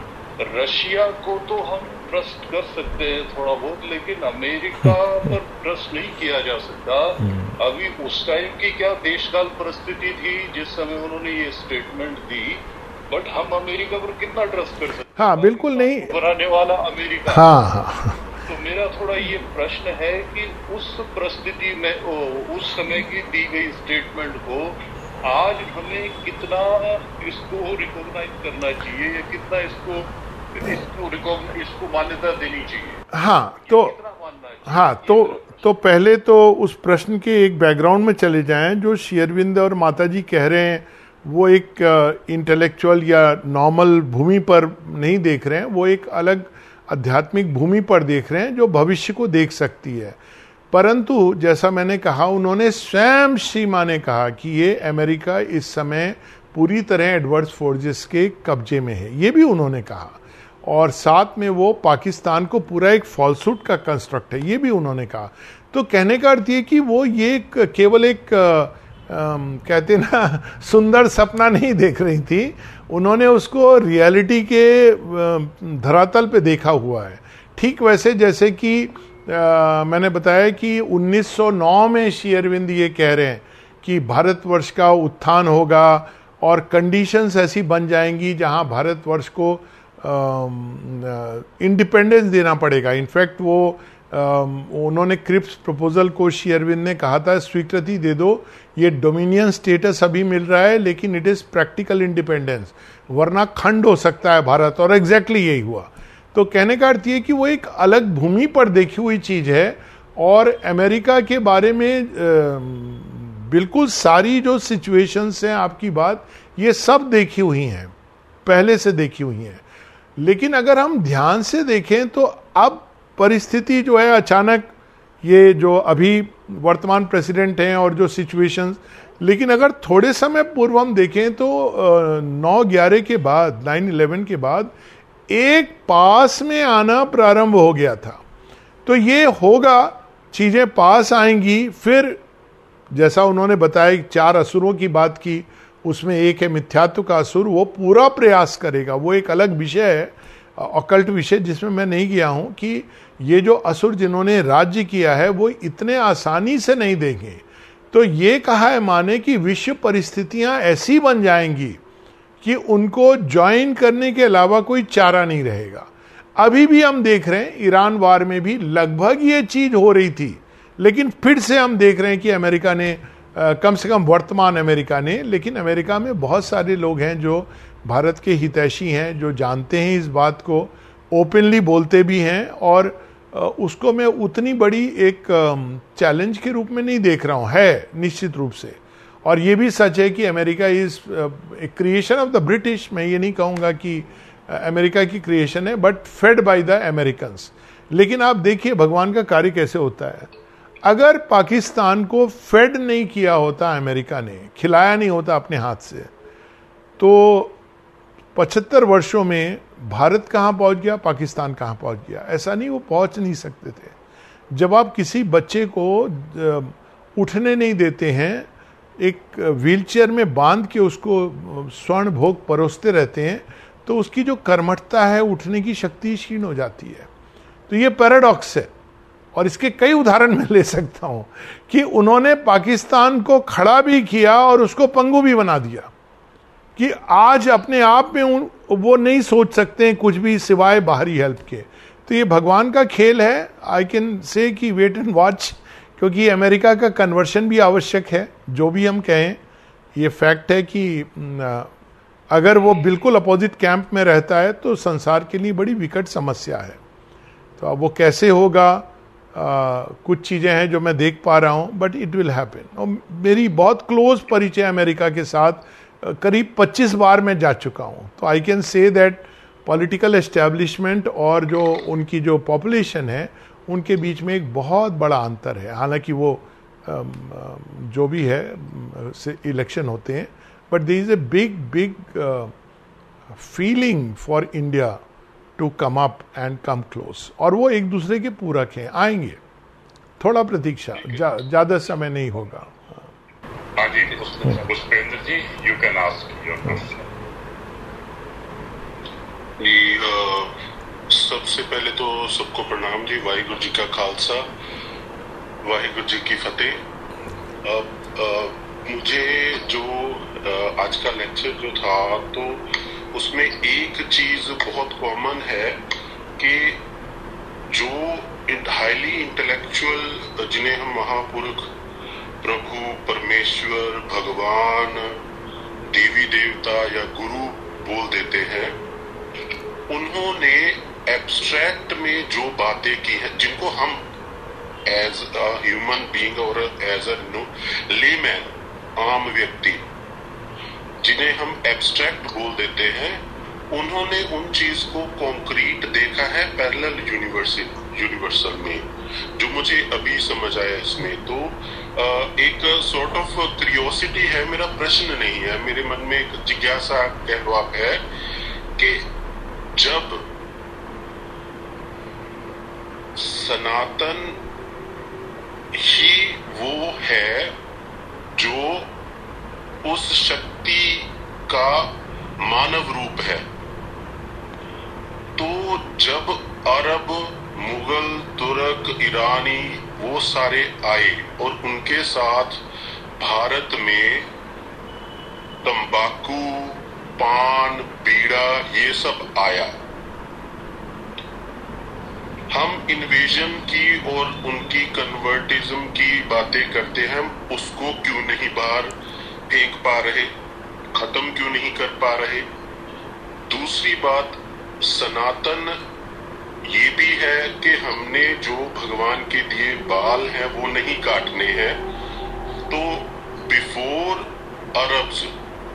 रशिया को तो हम ट्रस्ट कर सकते हैं थोड़ा बहुत, लेकिन अमेरिका पर ट्रस्ट नहीं किया जा सकता। अभी उस टाइम की क्या देशकाल परिस्थिति थी जिस समय उन्होंने ये स्टेटमेंट दी, बट हम अमेरिका पर कितना ट्रस्ट कर सकते? हाँ बिल्कुल नहीं, बनाने वाला अमेरिका। हाँ हाँ। तो मेरा थोड़ा ये प्रश्न है कि उस परिस्थिति में उस समय की दी गई स्टेटमेंट को आज हमें कितना इसको रिकॉग्नाइज करना चाहिए या कितना इसको इसको इसको मान्यता देनी चाहिए? हाँ तो हाँ तो तो पहले तो उस प्रश्न के एक बैकग्राउंड में चले जाएं। जो श्री अरविंद और माता जी कह रहे हैं वो एक इंटेलेक्चुअल या नॉर्मल भूमि पर नहीं देख रहे हैं, वो एक अलग आध्यात्मिक भूमि पर देख रहे हैं जो भविष्य को देख सकती है। परंतु जैसा मैंने कहा, उन्होंने स्वयं श्री मां ने कहा कि ये अमेरिका इस समय पूरी तरह एडवर्ड फोर्जेस के कब्जे में है, ये भी उन्होंने कहा। और साथ में वो पाकिस्तान को पूरा एक फॉल्सूट का कंस्ट्रक्ट है, ये भी उन्होंने कहा। तो कहने का अर्थ ये कि वो ये केवल एक आ, कहते ना सुंदर सपना नहीं देख रही थी, उन्होंने उसको रियलिटी के धरातल पे देखा हुआ है। ठीक वैसे जैसे कि आ, मैंने बताया कि उन्नीस सौ नौ में श्री अरविंद ये कह रहे हैं कि भारतवर्ष का उत्थान होगा और कंडीशंस ऐसी बन जाएंगी जहां भारतवर्ष को इंडिपेंडेंस देना पड़ेगा। इनफैक्ट वो उन्होंने क्रिप्स प्रपोजल को श्री अरविंद ने कहा था स्वीकृति दे दो, ये डोमिनियन स्टेटस अभी मिल रहा है लेकिन इट इज प्रैक्टिकल इंडिपेंडेंस, वरना खंड हो सकता है भारत। और एग्जैक्टली यही हुआ। तो कहने का अर्थ ये कि वो एक अलग भूमि पर देखी हुई चीज है और अमेरिका के बारे में बिल्कुल सारी जो सिचुएशंस हैं, आपकी बात, ये सब देखी हुई हैं, पहले से देखी हुई हैं। लेकिन अगर हम ध्यान से देखें तो अब परिस्थिति जो है अचानक, ये जो अभी वर्तमान प्रेसिडेंट हैं और जो सिचुएशंस, लेकिन अगर थोड़े समय पूर्व हम देखें तो नौ ग्यारह के बाद, नाइन इलेवन के बाद एक पास में आना प्रारंभ हो गया था। तो ये होगा, चीजें पास आएंगी। फिर जैसा उन्होंने बताया, चार असुरों की बात की, उसमें एक है मिथ्यात्व का असुर, वो पूरा प्रयास करेगा। वो एक अलग विषय है, ऑकल्ट विषय, जिसमें मैं नहीं गया हूं, कि ये जो असुर जिन्होंने राज्य किया है वो इतने आसानी से नहीं देंगे। तो ये कहा है माने कि विश्व परिस्थितियां ऐसी बन जाएंगी कि उनको ज्वाइन करने के अलावा कोई चारा नहीं रहेगा। अभी भी हम देख रहे हैं, ईरान वार में भी लगभग ये चीज हो रही थी, लेकिन फिर से हम देख रहे हैं कि अमेरिका ने, कम से कम वर्तमान अमेरिका ने, लेकिन अमेरिका में बहुत सारे लोग हैं जो भारत के हितैषी हैं, जो जानते हैं इस बात को, ओपनली बोलते भी हैं, और उसको मैं उतनी बड़ी एक चैलेंज के रूप में नहीं देख रहा हूँ। है निश्चित रूप से, और ये भी सच है कि America is creation of the British. मैं ये नहीं कहूँगा कि अमेरिका की क्रिएशन है, but fed by the Americans. लेकिन आप देखिए भगवान का कार्य कैसे होता है। अगर पाकिस्तान को फेड नहीं किया होता, अमेरिका ने खिलाया नहीं होता अपने हाथ से, तो पचहत्तर वर्षों में भारत कहाँ पहुँच गया, पाकिस्तान कहाँ पहुँच गया? ऐसा नहीं, वो पहुँच नहीं सकते थे। जब आप किसी बच्चे को उठने नहीं देते हैं, एक व्हीलचेयर में बांध के उसको स्वर्ण भोग परोसते रहते हैं, तो उसकी जो कर्मठता है, उठने की शक्ति क्षीण हो जाती है। तो ये पैराडॉक्स है, और इसके कई उदाहरण मैं ले सकता हूं कि उन्होंने पाकिस्तान को खड़ा भी किया और उसको पंगु भी बना दिया। कि आज अपने आप में उन वो नहीं सोच सकते हैं कुछ भी सिवाय बाहरी हेल्प के। तो ये भगवान का खेल है। आई कैन से कि वेट एंड वॉच, क्योंकि अमेरिका का कन्वर्शन भी आवश्यक है। जो भी हम कहें, ये फैक्ट है कि अगर वो बिल्कुल अपोजिट कैंप में रहता है तो संसार के लिए बड़ी विकट समस्या है। तो अब वो कैसे होगा, आ, कुछ चीज़ें हैं जो मैं देख पा रहा हूँ, बट इट विल हैपन। और मेरी बहुत क्लोज परिचय अमेरिका के साथ करीब पच्चीस बार मैं जा चुका हूँ। तो I can say that political establishment और जो उनकी जो पॉपुलेशन है उनके बीच में एक बहुत बड़ा अंतर है। हालांकि वो जो भी है इलेक्शन होते हैं, but there is a big big feeling for India to come up and come close. और वो एक दूसरे के पूरक हैं, आएंगे, थोड़ा प्रतीक्षा, ज्यादा समय नहीं होगा। हाँ जी, Pushpendra ji, you can ask your question. सबसे पहले तो सबको प्रणाम जी, वाहिगुरु जी का खालसा, वाहिगुरु जी की फतेह। मुझे जो आ, आज का लेक्चर जो था, तो उसमें एक चीज बहुत कॉमन है कि जो हाईली इंटेलेक्चुअल, जिन्हें हम महापुरुष, प्रभु, परमेश्वर, भगवान, देवी देवता या गुरु बोल देते हैं, उन्होंने एब्स्ट्रैक्ट में जो बातें की हैं, जिनको हम एज अ ह्यूमन बीइंग और एज अ नो लेमैन, आम व्यक्ति, जिन्हें हम एब्स्ट्रैक्ट बोल देते हैं, उन्होंने उन चीज को कॉन्क्रीट देखा है पैरेलल यूनिवर्सल यूनिवर्सल में, जो मुझे अभी समझ आया इसमें। तो एक सॉर्ट ऑफ क्यूरियोसिटी है, मेरा प्रश्न नहीं है, मेरे मन में एक जिज्ञासा कह लो आप है कि जब सनातन ही वो है जो उस शक्ति का मानव रूप है, तो जब अरब, मुगल, तुर्क, ईरानी वो सारे आए और उनके साथ भारत में तंबाकू, पान, बीड़ा ये सब आया, हम इन्वेजन की और उनकी कन्वर्टिज्म की बातें करते हैं, उसको क्यों नहीं बाहर फेंक पा रहे, खत्म क्यों नहीं कर पा रहे। दूसरी बात, सनातन ये भी है कि हमने जो भगवान के दिए बाल हैं वो नहीं काटने हैं। तो बिफोर अरब्स,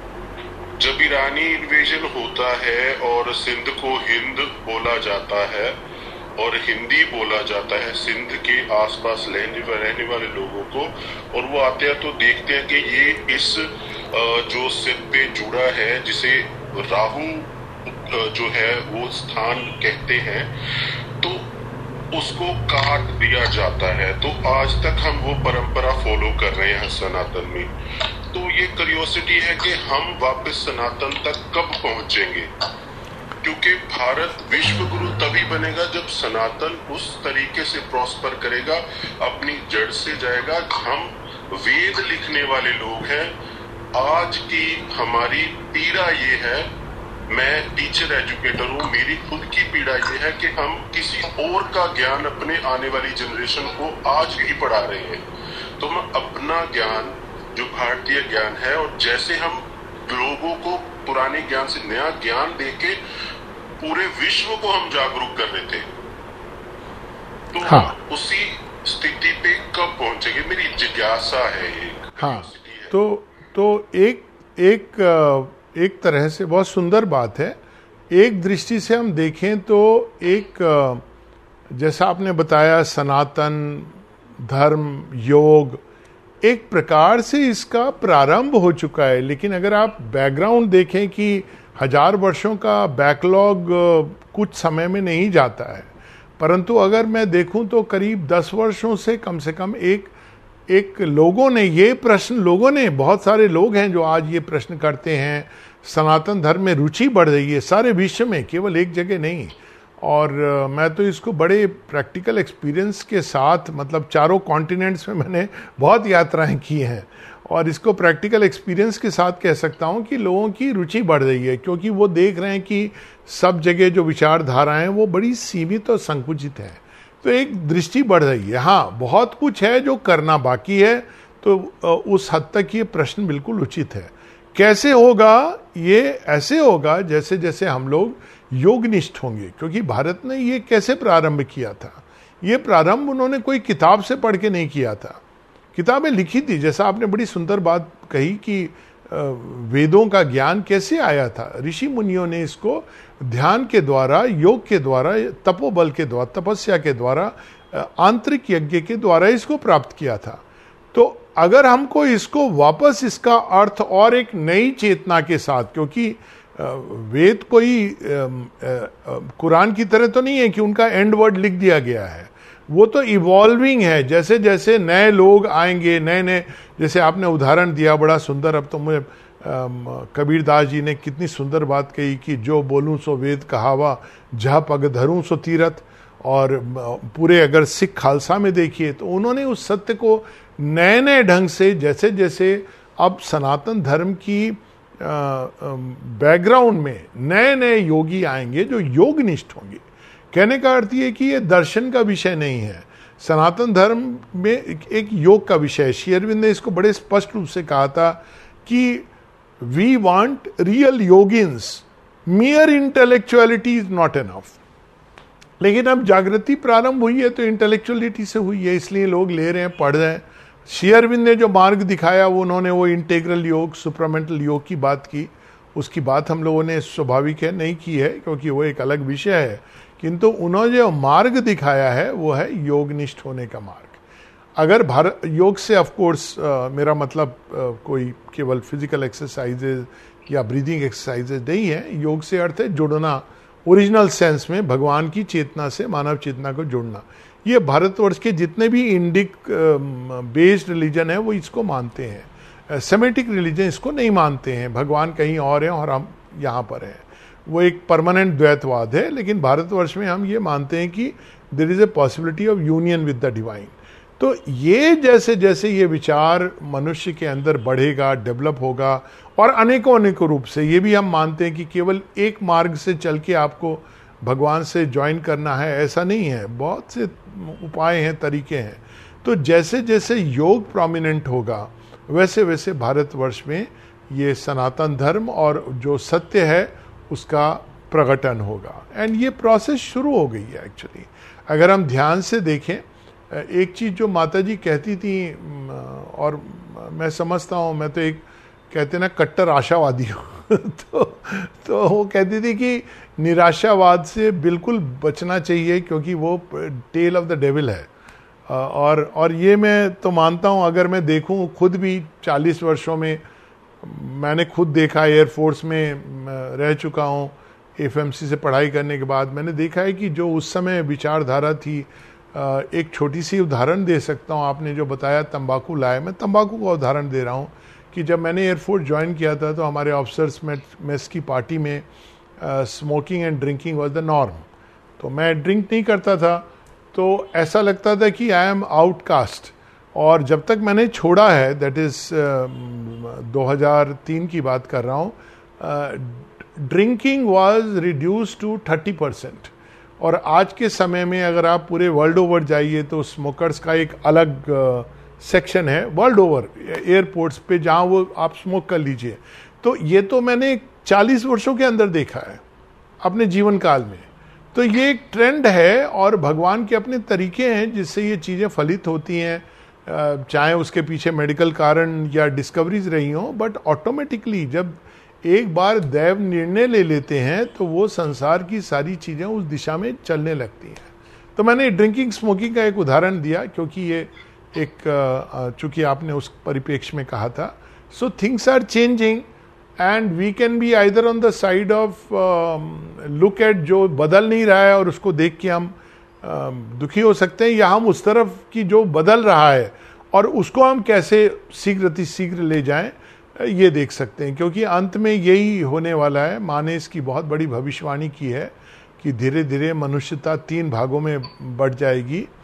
जब ईरानी इन्वेजन होता है और सिंध को हिंद बोला जाता है और हिंदी बोला जाता है सिंध के आसपास रहने वाले लोगों को, और वो आते हैं तो देखते हैं कि ये इस जो सिर पे जुड़ा है, जिसे राहु जो है वो स्थान कहते हैं, तो उसको काट दिया जाता है। तो आज तक हम वो परंपरा फॉलो कर रहे हैं सनातन में। तो ये क्यूरियोसिटी है कि हम वापस सनातन तक कब पहुंचेंगे, क्योंकि भारत विश्व गुरु तभी बनेगा जब सनातन उस तरीके से प्रॉस्पर करेगा, अपनी जड़ से जाएगा। हम वेद लिखने वाले लोग हैं। आज की हमारी पीड़ा ये है, मैं टीचर एजुकेटर हूँ, मेरी खुद की पीड़ा ये है कि हम किसी और का ज्ञान अपने आने वाली जनरेशन को आज भी पढ़ा रहे हैं। तो हम अपना ज्ञान, जो भारतीय ज्ञान है, और जैसे हम लोगों को पुराने ज्ञान से नया ज्ञान देके पूरे विश्व को हम जागरूक कर रहे थे, तो हाँ। हम उसी स्थिति पे कब पहुंचेंगे, मेरी जिज्ञासा है एक। हाँ, तो तो एक एक एक तरह से बहुत सुंदर बात है। एक दृष्टि से हम देखें तो एक, जैसा आपने बताया, सनातन धर्म, योग, एक प्रकार से इसका प्रारंभ हो चुका है। लेकिन अगर आप बैकग्राउंड देखें कि हजार वर्षों का बैकलॉग कुछ समय में नहीं जाता है, परंतु अगर मैं देखूं तो करीब दस वर्षों से कम से कम एक एक लोगों ने ये प्रश्न, लोगों ने, बहुत सारे लोग हैं जो आज ये प्रश्न करते हैं, सनातन धर्म में रुचि बढ़ रही है सारे विश्व में, केवल एक जगह नहीं। और uh, मैं तो इसको बड़े प्रैक्टिकल एक्सपीरियंस के साथ, मतलब चारों कॉन्टिनेंट्स में मैंने बहुत यात्राएं की हैं, और इसको प्रैक्टिकल एक्सपीरियंस के साथ कह सकता हूं कि लोगों की रुचि बढ़ रही है, क्योंकि वो देख रहे हैं कि सब जगह जो विचारधाराएं हैं वो बड़ी सीमित और संकुचित है, तो एक दृष्टि बढ़ रही है। हाँ, बहुत कुछ है जो करना बाकी है, तो उस हद तक ये प्रश्न बिल्कुल उचित है। कैसे होगा? ये ऐसे होगा जैसे जैसे हम लोग योगनिष्ठ होंगे, क्योंकि भारत ने ये कैसे प्रारंभ किया था? ये प्रारंभ उन्होंने कोई किताब से पढ़ के नहीं किया था, किताबें लिखी थी। जैसा आपने बड़ी सुंदर बात कही कि वेदों का ज्ञान कैसे आया था, ऋषि मुनियों ने इसको ध्यान के द्वारा, योग के द्वारा, तपोबल के द्वारा, तपस्या के द्वारा, आंतरिक यज्ञ के द्वारा इसको प्राप्त किया था। तो अगर हमको इसको वापस इसका अर्थ और एक नई चेतना के साथ, क्योंकि वेद कोई कुरान की तरह तो नहीं है कि उनका एंड वर्ड लिख दिया गया है, वो तो इवॉल्विंग है। जैसे जैसे नए लोग आएंगे, नए नए, जैसे आपने उदाहरण दिया बड़ा सुंदर, अब तो मुझे कबीर दास जी ने कितनी सुंदर बात कही कि जो बोलूं सो वेद कहावा, जहाँ पग धरूं सो तीरथ। और पूरे अगर सिख खालसा में देखिए तो उन्होंने उस सत्य को नए नए ढंग से, जैसे जैसे अब सनातन धर्म की बैकग्राउंड में नए नए योगी आएंगे जो योगनिष्ठ होंगे। कहने का अर्थ ये कि ये दर्शन का विषय नहीं है, सनातन धर्म में एक योग का विषय है। श्री अरविंद ने इसको बड़े स्पष्ट रूप से कहा था कि we want real yogins, mere intellectuality is not enough. लेकिन अब जागृति प्रारंभ हुई है तो इंटेलेक्चुअलिटी से हुई है, इसलिए लोग ले रहे हैं, पढ़ रहे हैं। श्री अरविंद ने जो मार्ग दिखाया वो उन्होंने वो इंटेग्रल योग, सुप्रामेंटल योग की बात की, उसकी बात हम लोगों ने स्वाभाविक है नहीं की है, क्योंकि वो एक अलग विषय है। किंतु उन्होंने जो मार्ग दिखाया है वो है योगनिष्ठ होने का मार्ग। अगर भारत योग से ऑफ कोर्स मेरा मतलब आ, कोई केवल फिजिकल एक्सरसाइजेज या ब्रीदिंग एक्सरसाइजेज नहीं है, योग से अर्थ है जुड़ना, ओरिजिनल सेंस में भगवान की चेतना से मानव चेतना को जोड़ना। ये भारतवर्ष के जितने भी इंडिक बेस्ड रिलीजन है वो इसको मानते हैं, सेमेटिक रिलीजन इसको नहीं मानते हैं, भगवान कहीं और हैं और हम यहाँ पर हैं। वो एक परमानेंट द्वैतवाद है, लेकिन भारतवर्ष में हम ये मानते हैं कि there is a possibility of union with the divine. तो ये जैसे जैसे ये विचार मनुष्य के अंदर बढ़ेगा, डेवलप होगा, और अनेकों अनेकों रूप से, ये भी हम मानते हैं कि केवल एक मार्ग से चल के आपको भगवान से ज्वाइन करना है, ऐसा नहीं है, बहुत से उपाय हैं, तरीके हैं। तो जैसे जैसे योग प्रोमिनेंट होगा वैसे वैसे भारतवर्ष में ये सनातन धर्म और जो सत्य है उसका प्रकटन होगा। एंड ये प्रोसेस शुरू हो गई है एक्चुअली। अगर हम ध्यान से देखें, एक चीज़ जो माता जी कहती थी, और मैं समझता हूँ, मैं तो एक कहते ना कट्टर आशावादी हूँ तो तो वो कहती थी कि निराशावाद से बिल्कुल बचना चाहिए, क्योंकि वो टेल ऑफ द डेविल है। और और ये मैं तो मानता हूँ, अगर मैं देखूँ खुद भी चालीस वर्षों में मैंने खुद देखा, एयरफोर्स में रह चुका हूँ, एफएमसी से पढ़ाई करने के बाद मैंने देखा है कि जो उस समय विचारधारा थी, एक छोटी सी उदाहरण दे सकता हूँ। आपने जो बताया तंबाकू लाए, मैं तंबाकू का उदाहरण दे रहा हूँ कि जब मैंने एयरफोर्स ज्वाइन किया था तो हमारे ऑफिसर्स में मेस की पार्टी में smoking and drinking was the norm. तो मैं ड्रिंक नहीं करता था, तो ऐसा लगता था कि आई एम आउटकास्ट। और जब तक मैंने छोड़ा है, दैट इज़ दो हज़ार तीन की बात कर रहा हूँ, drinking was reduce to thirty percent. और आज के समय में अगर आप पूरे वर्ल्ड ओवर जाइए तो स्मोकर्स का एक अलग सेक्शन है वर्ल्ड ओवर, एयरपोर्ट्स पे, जहाँ वो आप स्मोक कर लीजिए। तो ये तो मैंने चालीस वर्षों के अंदर देखा है अपने जीवन काल में। तो ये एक ट्रेंड है और भगवान के अपने तरीके हैं जिससे ये चीज़ें फलित होती हैं, चाहे उसके पीछे मेडिकल कारण या डिस्कवरीज रही हों, बट ऑटोमेटिकली जब एक बार दैव निर्णय ले लेते हैं तो वो संसार की सारी चीज़ें उस दिशा में चलने लगती हैं। तो मैंने ड्रिंकिंग स्मोकिंग का एक उदाहरण दिया क्योंकि ये एक, चूंकि आपने उस परिप्रेक्ष्य में कहा था। So things are changing and we can be either on the side of look at जो बदल नहीं रहा है और उसको देख के हम uh, दुखी हो सकते हैं, या हम उस तरफ की जो बदल रहा है और उसको हम कैसे शीघ्र अतिशीघ्र ले जाएं ये देख सकते हैं। क्योंकि अंत में यही होने वाला है। माँ ने इसकी बहुत बड़ी भविष्यवाणी की है कि धीरे धीरे मनुष्यता तीन भागों में बढ़ जाएगी।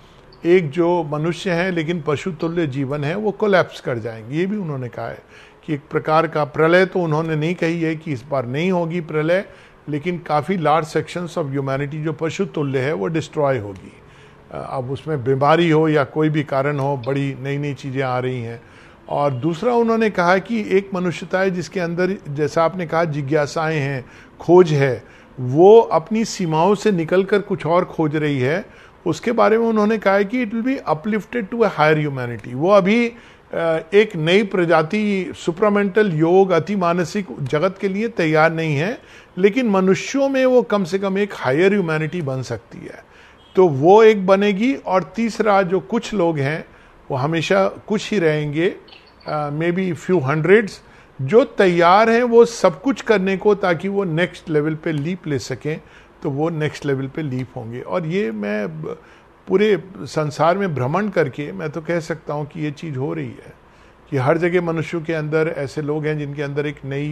एक जो मनुष्य है लेकिन पशु तुल्य जीवन है वो कोलैप्स कर जाएंगे। ये भी उन्होंने कहा है कि एक प्रकार का प्रलय, तो उन्होंने नहीं कही है कि इस बार नहीं होगी प्रलय, लेकिन काफ़ी लार्ज सेक्शंस ऑफ ह्यूमैनिटी जो पशु तुल्य है वो डिस्ट्रॉय होगी। अब उसमें बीमारी हो या कोई भी कारण हो, बड़ी नई नई चीज़ें आ रही हैं। और दूसरा उन्होंने कहा कि एक मनुष्यता है जिसके अंदर, जैसा आपने कहा, जिज्ञासाएं हैं, खोज है, वो अपनी सीमाओं से निकलकर कुछ और खोज रही है। उसके बारे में उन्होंने कहा है कि it will be uplifted to a higher humanity. वो अभी एक नई प्रजाति, सुप्रामेंटल योग, अति मानसिक जगत के लिए तैयार नहीं है, लेकिन मनुष्यों में वो कम से कम एक हायर ह्यूमैनिटी बन सकती है, तो वो एक बनेगी। और तीसरा, जो कुछ लोग हैं वो हमेशा कुछ ही रहेंगे, मे बी फ्यू हंड्रेड्स, जो तैयार हैं वो सब कुछ करने को ताकि वो नेक्स्ट लेवल पे लीप ले सकें, तो वो नेक्स्ट लेवल पे लीप होंगे। और ये मैं पूरे संसार में भ्रमण करके मैं तो कह सकता हूँ कि ये चीज़ हो रही है कि हर जगह मनुष्यों के अंदर ऐसे लोग हैं जिनके अंदर एक नई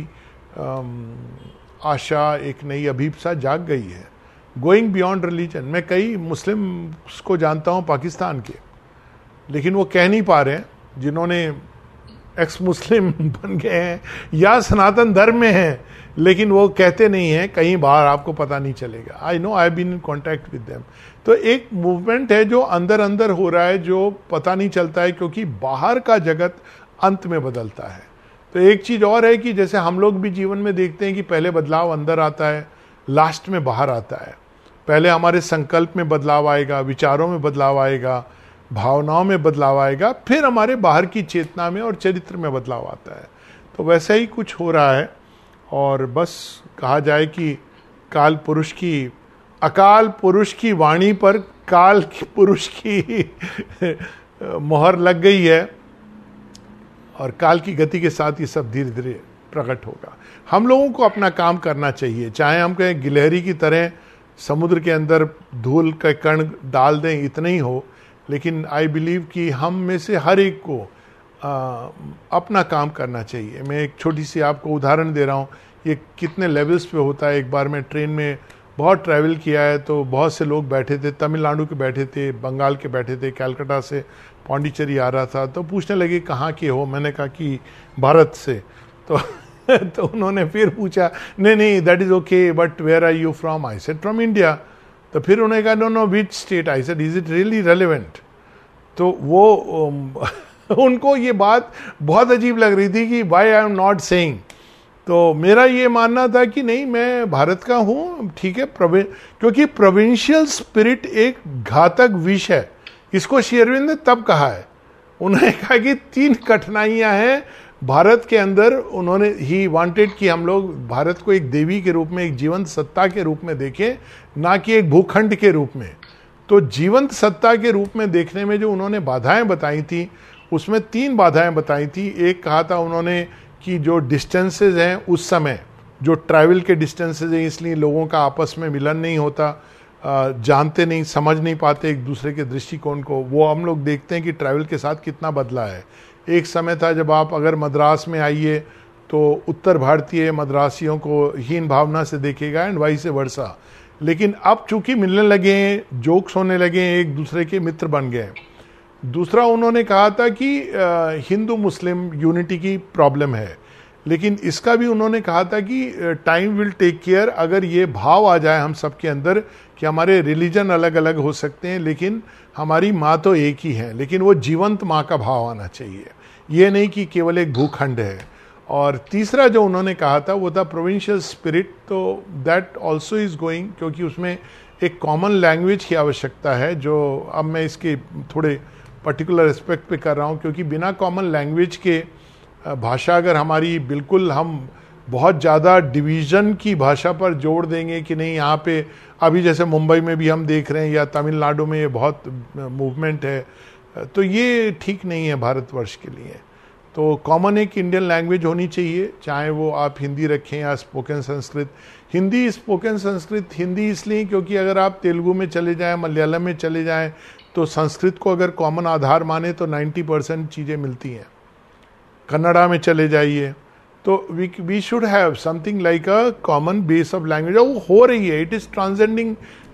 आशा, एक नई अभीपसा जाग गई है। Going beyond religion. मैं कई मुस्लिम को जानता हूँ पाकिस्तान के, लेकिन वो कह नहीं पा रहे हैं, जिन्होंने एक्स मुस्लिम बन गए हैं या सनातन धर्म में हैं, लेकिन वो कहते नहीं हैं, कहीं बाहर आपको पता नहीं चलेगा। I know, I have been in contact with them. तो एक मूवमेंट है जो अंदर अंदर हो रहा है, जो पता नहीं चलता है, क्योंकि बाहर का जगत अंत में बदलता है। तो एक चीज और है कि जैसे हम लोग भी जीवन में देखते हैं कि पहले बदलाव अंदर आता है, लास्ट में बाहर आता है। पहले हमारे संकल्प में बदलाव आएगा, विचारों में बदलाव आएगा, भावनाओं में बदलाव आएगा, फिर हमारे बाहर की चेतना में और चरित्र में बदलाव आता है। तो वैसा ही कुछ हो रहा है। और बस कहा जाए कि काल पुरुष की, अकाल पुरुष की वाणी पर काल पुरुष की मोहर लग गई है, और काल की गति के साथ ये सब धीरे धीरे प्रकट होगा। हम लोगों को अपना काम करना चाहिए, चाहे हम कहें गिलहरी की तरह समुद्र के अंदर धूल का कण डाल दें, इतना ही हो, लेकिन आई बिलीव कि हम में से हर एक को आ, अपना काम करना चाहिए। मैं एक छोटी सी आपको उदाहरण दे रहा हूँ, ये कितने लेवल्स पे होता है। एक बार मैं ट्रेन में बहुत ट्रैवल किया है, तो बहुत से लोग बैठे थे, तमिलनाडु के बैठे थे, बंगाल के बैठे थे, कलकत्ता से पौंडीचेरी आ रहा था, तो पूछने लगे कहाँ के हो। मैंने कहा कि भारत से। तो तो उन्होंने फिर पूछा, नहीं नहीं that is okay, but where are you from? I said from India. तो फिर उन्होंने कहा, no no which state? I said is it really relevant? तो वो उनको ये बात बहुत अजीब लग रही थी कि why I am not saying. तो मेरा ये मानना था कि नहीं, मैं भारत का हूँ, ठीक है, क्योंकि प्रोविंशियल स्पिरिट एक घातक विष है। इसको श्री अरविंद ने तब कहा है। उन्होंने कहा कि तीन कठिनाइयां हैं भारत के अंदर। उन्होंने ही वांटेड कि हम लोग भारत को एक देवी के रूप में, एक जीवंत सत्ता के रूप में देखें, ना कि एक भूखंड के रूप में। तो जीवंत सत्ता के रूप में देखने में जो उन्होंने बाधाएं बताई थी, उसमें तीन बाधाएं बताई थी। एक कहा था उन्होंने कि जो डिस्टेंसेज हैं उस समय, जो ट्रैवल के डिस्टेंसेज हैं, इसलिए लोगों का आपस में मिलन नहीं होता, जानते नहीं, समझ नहीं पाते एक दूसरे के दृष्टिकोण को। वो हम लोग देखते हैं कि ट्रैवल के साथ कितना बदला है। एक समय था जब आप अगर मद्रास में आइए तो उत्तर भारतीय मद्रासियों को हीन भावना से देखेगा, एंड वाइस वर्सा। लेकिन अब चूंकि मिलने लगे हैं, जोक्स होने लगे हैं, एक दूसरे के मित्र बन गए। दूसरा उन्होंने कहा था कि हिंदू मुस्लिम यूनिटी की प्रॉब्लम है, लेकिन इसका भी उन्होंने कहा था कि टाइम विल टेक केयर। अगर ये भाव आ जाए हम सबके अंदर कि हमारे रिलीजन अलग अलग हो सकते हैं, लेकिन हमारी माँ तो एक ही है, लेकिन वो जीवंत माँ का भाव आना चाहिए, ये नहीं कि केवल एक भूखंड है। और तीसरा जो उन्होंने कहा था वो था प्रोविंशियल स्पिरिट। तो दैट ऑल्सो इज गोइंग, क्योंकि उसमें एक कॉमन लैंग्वेज की आवश्यकता है, जो अब मैं इसके थोड़े पर्टिकुलर एस्पेक्ट पे कर रहा हूँ, क्योंकि बिना कॉमन लैंग्वेज के भाषा अगर हमारी बिल्कुल हम बहुत ज़्यादा डिवीज़न की भाषा पर जोड़ देंगे कि नहीं, यहाँ पे अभी जैसे मुंबई में भी हम देख रहे हैं या तमिलनाडु में ये बहुत मूवमेंट है, तो ये ठीक नहीं है भारतवर्ष के लिए। तो कॉमन एक इंडियन लैंग्वेज होनी चाहिए, चाहे वो आप हिंदी रखें या स्पोकन संस्कृत। हिंदी स्पोकन संस्कृत, हिंदी इसलिए क्योंकि अगर आप तेलुगु में चले जाएं, मलयालम में चले जाएं, तो संस्कृत को अगर कॉमन आधार माने तो नब्बे परसेंट चीज़ें मिलती हैं। कन्नड़ा में चले जाइए, तो we we should have something like a common base of language. वो हो रही है, it is transcending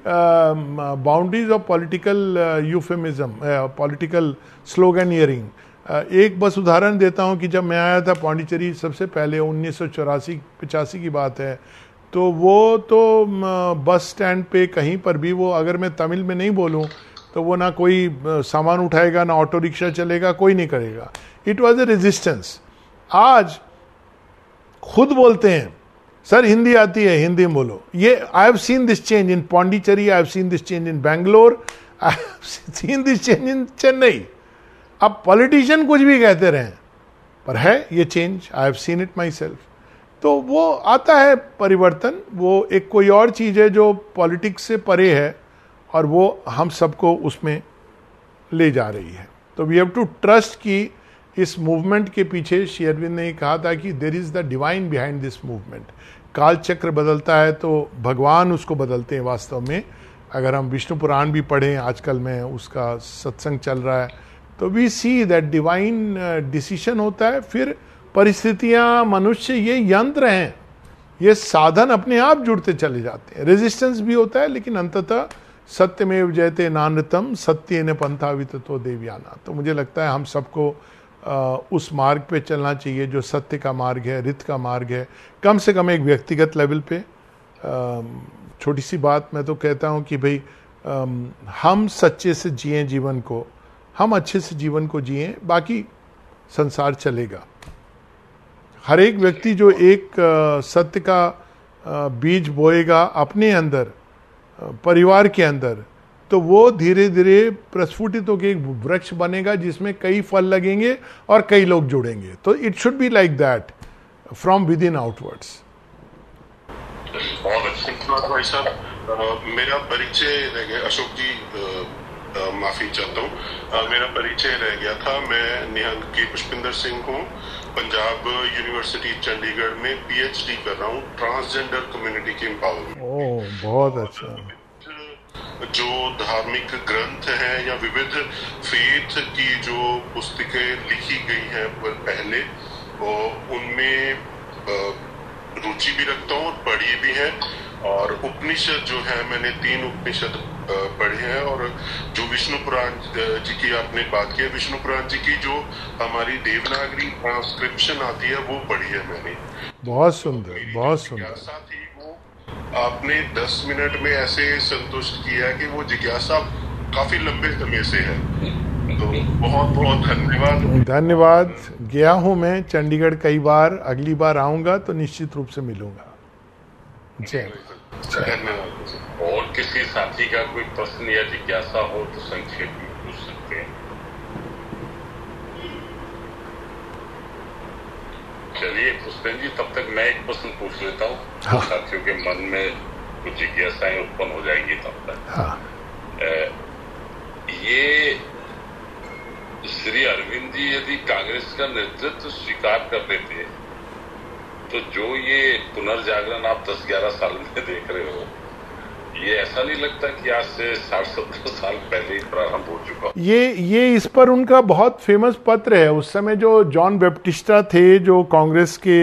boundaries of political euphemism, political sloganeering. एक बस उदाहरण देता हूँ कि जब मैं आया था पौंडीचेरी सबसे पहले, उन्नीस सौ चौरासी पचासी की बात है, तो वो तो बस स्टैंड पे कहीं पर भी वो, अगर मैं तमिल में नहीं बोलूँ तो वो ना कोई सामान उठाएगा, ना ऑटो रिक्शा चलेगा, कोई नहीं करेगा। It was a resistance. आज खुद बोलते हैं सर हिंदी आती है, हिंदी में बोलो। ये I have seen this change in Pondicherry, I have seen this change in Bangalore, I have seen this change in Chennai. अब पॉलिटिशियन कुछ भी कहते रहें, पर है ये change, I have seen it myself. तो वो आता है परिवर्तन, वो एक कोई और चीज़ है जो पॉलिटिक्स से परे है, और वो हम सबको उसमें ले जा रही है। तो वी हैव टू ट्रस्ट कि इस मूवमेंट के पीछे, श्री अरविंद ने कहा था कि there is the divine behind this movement. काल चक्र बदलता है तो भगवान उसको बदलते हैं वास्तव में। अगर हम विष्णु पुराण भी पढ़ें, आजकल में उसका सत्संग चल रहा है, तो we see that divine decision होता है। फिर परिस्थितियां, मनुष्य ये यंत्र हैं, ये साधन अपने आप जुड़ते चले जाते हैं। रेजिस्टेंस भी होता है, लेकिन अंततः सत्यमेव जयते नानृतम सत्येन पंथा विततो देवयाना। तो मुझे लगता है हम सबको उस मार्ग पे चलना चाहिए जो सत्य का मार्ग है, रित का मार्ग है, कम से कम एक व्यक्तिगत लेवल पे। छोटी सी बात मैं तो कहता हूँ कि भाई हम सच्चे से जिए जीवन को, हम अच्छे से जीवन को जिए, बाकी संसार चलेगा। हर एक व्यक्ति जो एक सत्य का बीज बोएगा अपने अंदर, परिवार के अंदर, तो वो धीरे धीरे प्रस्फुटित होकर एक वृक्ष बनेगा जिसमें कई फल लगेंगे और कई लोग जुड़ेंगे। तो it should be like that from within outwards. बहुत अच्छा भाई साहब। मेरा परिचय रह गया, अशोक जी आ, आ, माफी चाहता हूँ, मेरा परिचय रह गया था। मैं निहंग की पुष्पिंदर सिंह हूँ, पंजाब यूनिवर्सिटी चंडीगढ़ में पीएचडी कर रहा हूँ ट्रांसजेंडर कम्युनिटी के एम्पावरमेंट। ओह बहुत अच्छा। जो धार्मिक ग्रंथ हैं या विविध फेथ की जो पुस्तकें लिखी गई हैं पहले, उनमें रुचि भी रखता हूँ और पढ़ी भी है। और उपनिषद जो है, मैंने तीन उपनिषद पढ़े हैं, और जो विष्णु पुराण जी की आपने बात की है, विष्णु पुराण जी की जो हमारी देवनागरी ट्रांसक्रिप्शन आती है वो पढ़ी है मैंने। बहुत सुंदर, बहुत सुंदर। साथ ही वो आपने दस मिनट में ऐसे संतुष्ट किया कि वो जिज्ञासा काफी लंबे समय से है, तो बहुत बहुत धन्यवाद। धन्यवाद। गया हूँ मैं चंडीगढ़ कई बार, अगली बार आऊंगा तो निश्चित रूप से मिलूंगा। जय धन्यवाद। और किसी साथी का कोई प्रश्न या जिज्ञासा हो तो संक्षेप में पूछ सकते हैं। चलिए पुष्पेंद्र जी, तब तक मैं एक प्रश्न पूछ लेता हूँ। हाँ। साथियों के मन में कुछ जिज्ञासाएं उत्पन्न हो जाएंगी तब तक। हाँ। ए, ये श्री अरविंद जी यदि कांग्रेस का नेतृत्व स्वीकार कर लेते, तो जो ये पुनर्जागरण आप दस ग्यारह साल में देख रहे हो, ये ऐसा नहीं लगता कि आज से साठ सत्तर साल पहले ही प्रारंभ हो चुका? ये ये इस पर उनका बहुत फेमस पत्र है। उस समय जो जॉन बैप्टिस्टा थे, जो कांग्रेस के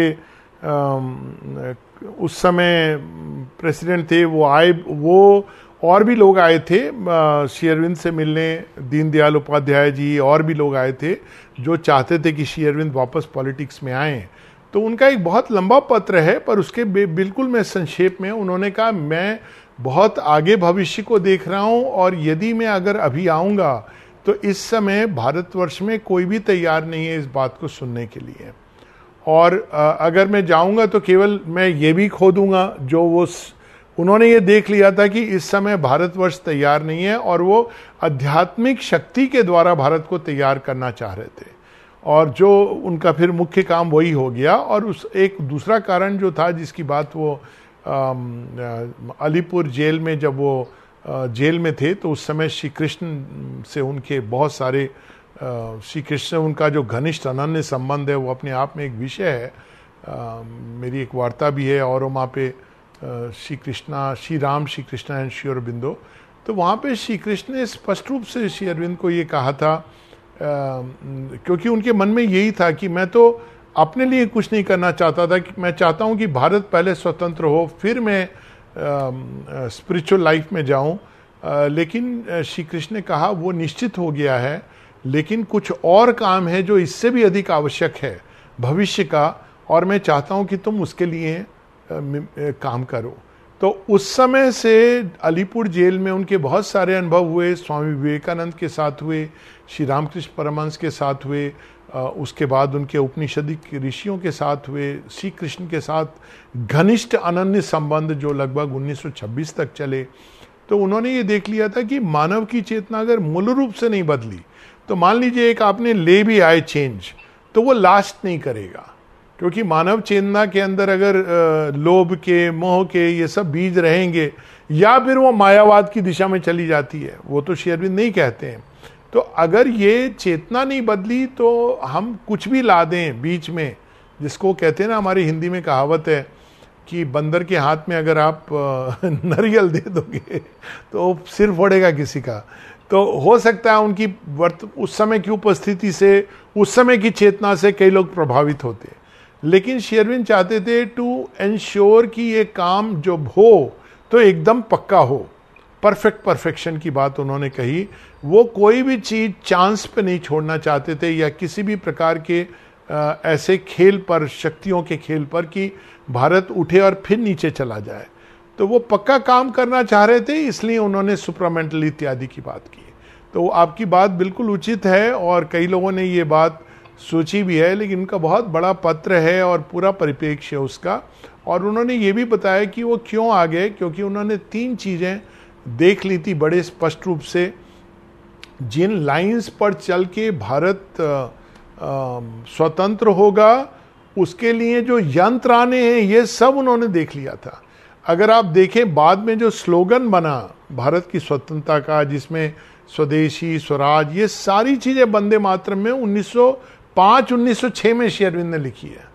उस समय प्रेसिडेंट थे, वो आए, वो और भी लोग आए थे श्री अरविंद से मिलने, दीनदयाल उपाध्याय जी और भी लोग आए थे जो चाहते थे कि श्री अरविंद वापस पॉलिटिक्स में आए। तो उनका एक बहुत लंबा पत्र है, पर उसके बिल्कुल मैं संक्षेप में, उन्होंने कहा मैं बहुत आगे भविष्य को देख रहा हूं, और यदि मैं अगर अभी आऊंगा तो इस समय भारतवर्ष में कोई भी तैयार नहीं है इस बात को सुनने के लिए, और अगर मैं जाऊंगा तो केवल मैं ये भी खो दूंगा जो वो, उन्होंने ये देख लिया था कि इस समय भारतवर्ष तैयार नहीं है, और वो आध्यात्मिक शक्ति के द्वारा भारत को तैयार करना चाह रहे थे, और जो उनका फिर मुख्य काम वही हो गया। और उस एक दूसरा कारण जो था जिसकी बात वो अलीपुर जेल में, जब वो जेल में थे, तो उस समय श्री कृष्ण से उनके बहुत सारे, श्री कृष्ण उनका जो घनिष्ठ अनन्य संबंध है वो अपने आप में एक विषय है। आ, मेरी एक वार्ता भी है और वहाँ पे श्री कृष्णा, श्री राम, श्री कृष्णा एंड श्री अरविंदो, तो वहाँ पे श्री कृष्ण ने स्पष्ट रूप से श्री अरविंद को ये कहा था, आ, क्योंकि उनके मन में यही था कि मैं तो अपने लिए कुछ नहीं करना चाहता था, कि मैं चाहता हूँ कि भारत पहले स्वतंत्र हो, फिर मैं स्पिरिचुअल लाइफ में जाऊं, लेकिन श्री कृष्ण ने कहा वो निश्चित हो गया है, लेकिन कुछ और काम है जो इससे भी अधिक आवश्यक है भविष्य का, और मैं चाहता हूं कि तुम उसके लिए काम करो। तो उस समय से अलीपुर जेल में उनके बहुत सारे अनुभव हुए, स्वामी विवेकानंद के साथ हुए, श्री रामकृष्ण परमहंस के साथ हुए, उसके बाद उनके उपनिषदिक ऋषियों के साथ हुए, श्री कृष्ण के साथ घनिष्ठ अनन्य संबंध जो लगभग उन्नीस सौ छब्बीस तक चले। तो उन्होंने ये देख लिया था कि मानव की चेतना अगर मूल रूप से नहीं बदली, तो मान लीजिए एक आपने ले भी आए चेंज, तो वो लास्ट नहीं करेगा, क्योंकि मानव चेतना के अंदर अगर लोभ के, मोह के ये सब बीज रहेंगे, या फिर वो मायावाद की दिशा में चली जाती है, वो तो श्री अरविंद नहीं कहते हैं। तो अगर ये चेतना नहीं बदली तो हम कुछ भी ला दें बीच में, जिसको कहते हैं ना, हमारी हिंदी में कहावत है कि बंदर के हाथ में अगर आप नारियल दे दोगे तो सिर फोड़ेगा किसी का। तो हो सकता है उनकी वर्त उस समय की उपस्थिति से, उस समय की चेतना से कई लोग प्रभावित होते, लेकिन श्री अरविंद चाहते थे टू एंश्योर कि ये काम जब हो तो एकदम पक्का हो। परफेक्ट परफेक्शन की बात उन्होंने कही। वो कोई भी चीज चांस पे नहीं छोड़ना चाहते थे, या किसी भी प्रकार के आ, ऐसे खेल पर, शक्तियों के खेल पर कि भारत उठे और फिर नीचे चला जाए। तो वो पक्का काम करना चाह रहे थे, इसलिए उन्होंने सुप्रामेंटल इत्यादि की बात की। तो आपकी बात बिल्कुल उचित है, और कई लोगों ने ये बात सोची भी है, लेकिन उनका बहुत बड़ा पत्र है और पूरा परिप्रेक्ष्य है उसका। और उन्होंने ये भी बताया कि वो क्यों आ गए, क्योंकि उन्होंने तीन चीजें देख ली थी बड़े स्पष्ट रूप से। जिन लाइंस पर चल के भारत स्वतंत्र होगा, उसके लिए जो यंत्र आने हैं, ये सब उन्होंने देख लिया था। अगर आप देखें बाद में जो स्लोगन बना भारत की स्वतंत्रता का, जिसमें स्वदेशी, स्वराज, ये सारी चीजें वंदे मातरम में उन्नीस सौ पाँच उन्नीस सौ छह में श्री अरविंद ने लिखी है,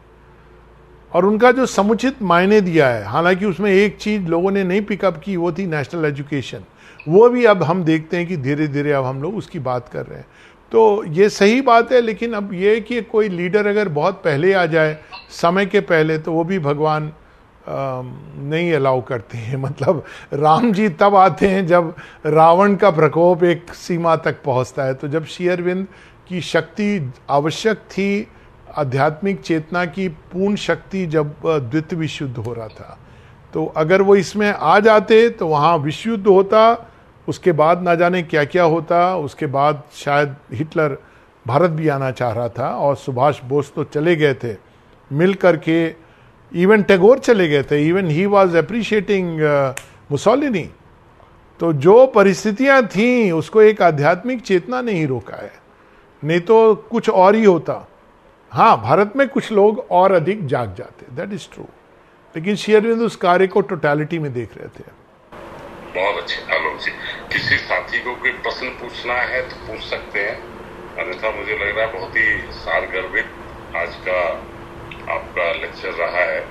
और उनका जो समुचित मायने दिया है। हालांकि उसमें एक चीज लोगों ने नहीं पिकअप की, वो थी नेशनल एजुकेशन। वो भी अब हम देखते हैं कि धीरे धीरे अब हम लोग उसकी बात कर रहे हैं। तो ये सही बात है, लेकिन अब ये कि कोई लीडर अगर बहुत पहले आ जाए, समय के पहले, तो वो भी भगवान आ, नहीं अलाउ करते हैं। मतलब राम जी तब आते हैं जब रावण का प्रकोप एक सीमा तक पहुंचता है। तो जब श्री अरविंद की शक्ति आवश्यक थी, आध्यात्मिक चेतना की पूर्ण शक्ति, जब द्वितीय विश्व युद्ध हो रहा था, तो अगर वो इसमें आ जाते तो वहाँ विश्व युद्ध होता, उसके बाद ना जाने क्या क्या होता। उसके बाद शायद हिटलर भारत भी आना चाह रहा था, और सुभाष बोस तो चले गए थे मिल करके, इवन टैगोर चले गए थे, even he was appreciating Mussolini. तो जो परिस्थितियां थीं, उसको एक आध्यात्मिक चेतना ने ही रोका है, नहीं तो कुछ और ही होता। हाँ, भारत में कुछ लोग और अधिक जाग जाते, दैट इज ट्रू, लेकिन श्री अरविंद उस कार्य को टोटलिटी में देख रहे थे। बहुत अच्छे आलोक जी। किसी साथी को कोई प्रश्न पूछना है तो पूछ सकते हैं, अन्यथा मुझे लग रहा है बहुत ही सारगर्भित आज का आपका लेक्चर रहा है।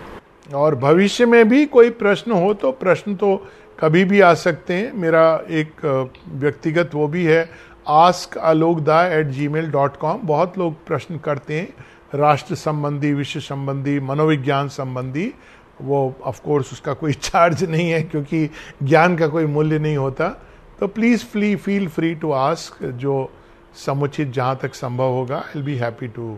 और भविष्य में भी कोई प्रश्न हो तो प्रश्न तो कभी भी आ सकते हैं। मेरा एक व्यक्तिगत वो भी है, ask Alokda at Gmail dot com. बहुत लोग प्रश्न करते हैं, राष्ट्र संबंधी, विश्व संबंधी, मनोविज्ञान संबंधी। वो ऑफ कोर्स उसका कोई चार्ज नहीं है, क्योंकि ज्ञान का कोई मूल्य नहीं होता। तो please flee feel free to ask, जो समुचित जहां तक संभव होगा। I will be happy to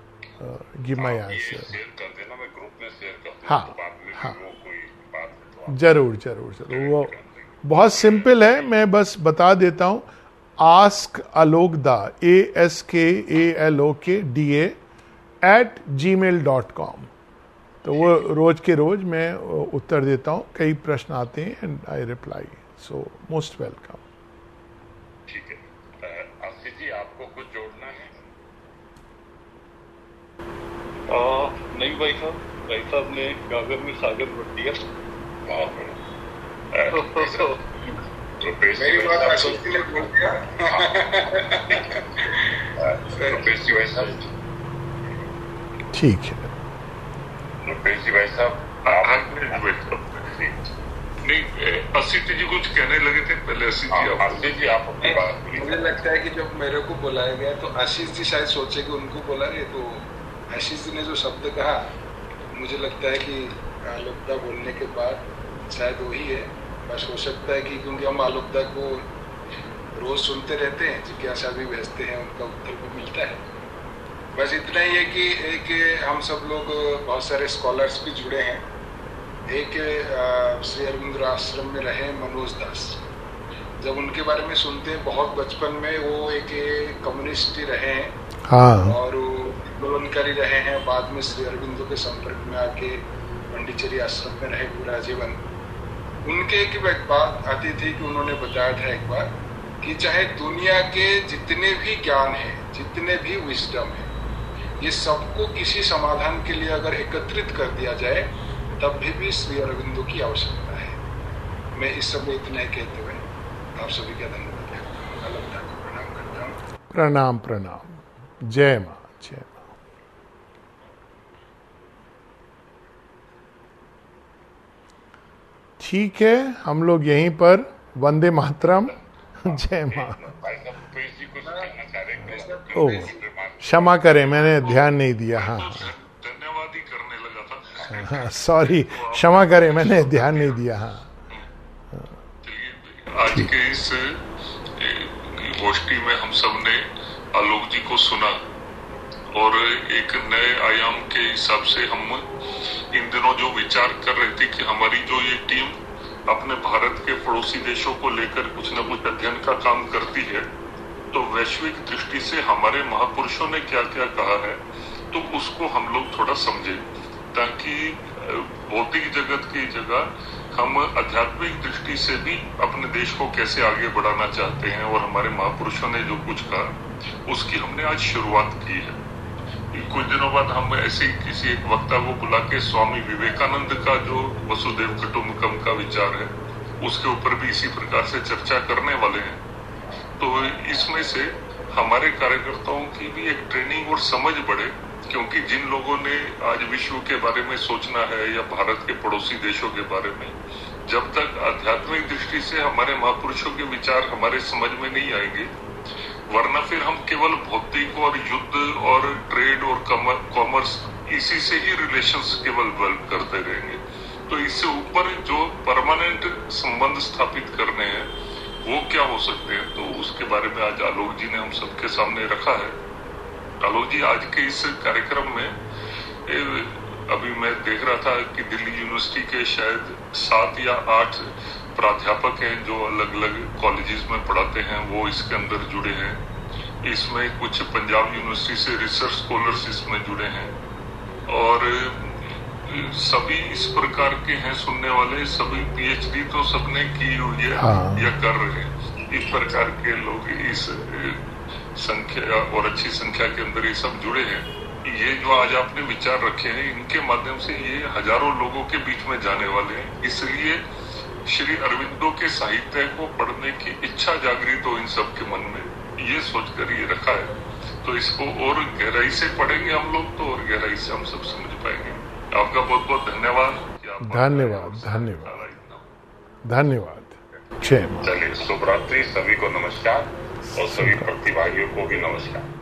give my answer. Share कर देना, मैं ग्रुप में शेयर कर दूंगा। हाँ, तो बाद में हाँ, वो कोई बात है तो जरूर जरूर जरूर। वो बहुत सिंपल है, मैं बस बता देता हूँ। आस्क आलोकदा, ए एस के ए L O K D A at Gmail dot com. तो वो रोज के रोज मैं उत्तर देता हूँ। कई प्रश्न आते हैं and I reply, so most welcome. ठीक है। आशीष जी, आपको कुछ जोड़ना है? आ, नहीं भाई साहब, भाई साहब ने गागर में सागर भर दिया। बहुत बढ़िया। रुपेश मेरी बात आशीष जी ने बोल दिया। रुपेश जी भाई साहब, ठीक है। रुपेश जी भाई साहब, नहीं, असित जी कुछ कहने लगे थे पहले। असित जी, आशीष जी आप अपनी बात बोलिए। मुझे लगता है कि जब मेरे को बुलाया गया तो आशीष जी शायद सोचे कि उनको बोला गया, तो आशीष जी ने जो शब्द कहा, मुझे लगता है कि आलोकदा बोलने के बाद शायद वही है। बस हो सकता है कि क्योंकि हम आलोकदा को रोज सुनते रहते हैं, जिज्ञासा भी भेजते हैं, उनका उत्तर भी मिलता है। बस इतना ही है कि एक हम सब लोग बहुत सारे स्कॉलर्स भी जुड़े हैं। एक श्री अरविंद आश्रम में रहे मनोज दास, जब उनके बारे में सुनते हैं, बहुत बचपन में वो एक कम्युनिस्ट रहे हैं, हाँ, और आंदोलनकारी रहे हैं। बाद में श्री अरविंदो के संपर्क में आके पंडिचेरी आश्रम में रहे पूरा जीवन। उनके एक बात आती थी कि उन्होंने बताया था एक बार कि चाहे दुनिया के जितने भी ज्ञान है, जितने भी विजडम है, ये सबको किसी समाधान के लिए अगर एकत्रित कर दिया जाए तब भी, भी श्री अरविंदो की आवश्यकता है। मैं इस सब इतना ही कहते हुए आप सभी का धन्यवाद आलोकदा को प्रणाम करता हूँ। प्रणाम प्रणाम। जय माँ, जय माँ। ठीक है, हम लोग यहीं पर वंदे मातरम। जय माँ। ओ, क्षमा करें, मैंने ध्यान नहीं दिया। हाँ धन्यवाद ही करने लगा था। हाँ, सॉरी, क्षमा करें, मैंने ध्यान नहीं दिया। हाँ, आज के इस गोष्ठी में हम सब ने आलोक जी को सुना और एक नए आयाम के हिसाब से हम इन दिनों जो विचार कर रहे थे कि हमारी जो ये टीम अपने भारत के पड़ोसी देशों को लेकर कुछ न कुछ अध्ययन का काम करती है, तो वैश्विक दृष्टि से हमारे महापुरुषों ने क्या क्या कहा है तो उसको हम लोग थोड़ा समझे, ताकि भौतिक जगत की जगह हम आध्यात्मिक दृष्टि से भी अपने देश को कैसे आगे बढ़ाना चाहते हैं। और हमारे महापुरुषों ने जो कुछ कहा उसकी हमने आज शुरुआत की है। कुछ दिनों बाद हम ऐसे ही किसी एक वक्ता को बुला के स्वामी विवेकानंद का जो वसुदेव कुटुंबकम का विचार है उसके ऊपर भी इसी प्रकार से चर्चा करने वाले हैं। तो इसमें से हमारे कार्यकर्ताओं की भी एक ट्रेनिंग और समझ बढ़े, क्योंकि जिन लोगों ने आज विश्व के बारे में सोचना है या भारत के पड़ोसी देशों के बारे में, जब तक आध्यात्मिक दृष्टि से हमारे महापुरुषों के विचार हमारे समझ में नहीं आएंगे, वरना फिर हम केवल भौतिक और युद्ध और ट्रेड और कॉमर्स इसी से ही रिलेशंस केवल डेवलप करते रहेंगे। तो इससे ऊपर जो परमानेंट संबंध स्थापित करने हैं वो क्या हो सकते हैं, तो उसके बारे में आज आलोक जी ने हम सबके सामने रखा है। आलोक जी आज के इस कार्यक्रम में ए, अभी मैं देख रहा था कि दिल्ली यूनिवर्सिटी के शायद सात या आठ प्राध्यापक हैं जो अलग अलग कॉलेजेस में पढ़ाते हैं, वो इसके अंदर जुड़े हैं। इसमें कुछ पंजाब यूनिवर्सिटी से रिसर्च स्कॉलर्स इसमें जुड़े हैं और सभी इस प्रकार के हैं सुनने वाले, सभी पीएचडी तो सबने की हुई है हाँ। या कर रहे हैं। इस प्रकार के लोग इस संख्या और अच्छी संख्या के अंदर ये सब जुड़े हैं। ये जो आज आपने विचार रखे हैं इनके माध्यम से ये हजारों लोगों के बीच में जाने वाले हैं। इसलिए श्री अरविंदो के साहित्य को पढ़ने की इच्छा जागृत हो इन सब के मन में, ये सोचकर ये रखा है। तो इसको और गहराई से पढ़ेंगे हम लोग तो और गहराई से हम सब समझ पाएंगे। आपका बहुत बहुत धन्यवाद। धन्यवाद धन्यवाद धन्यवाद। जय मां। चलिए, शुभ रात्रि, सभी को नमस्कार और सभी प्रतिभागियों को भी नमस्कार।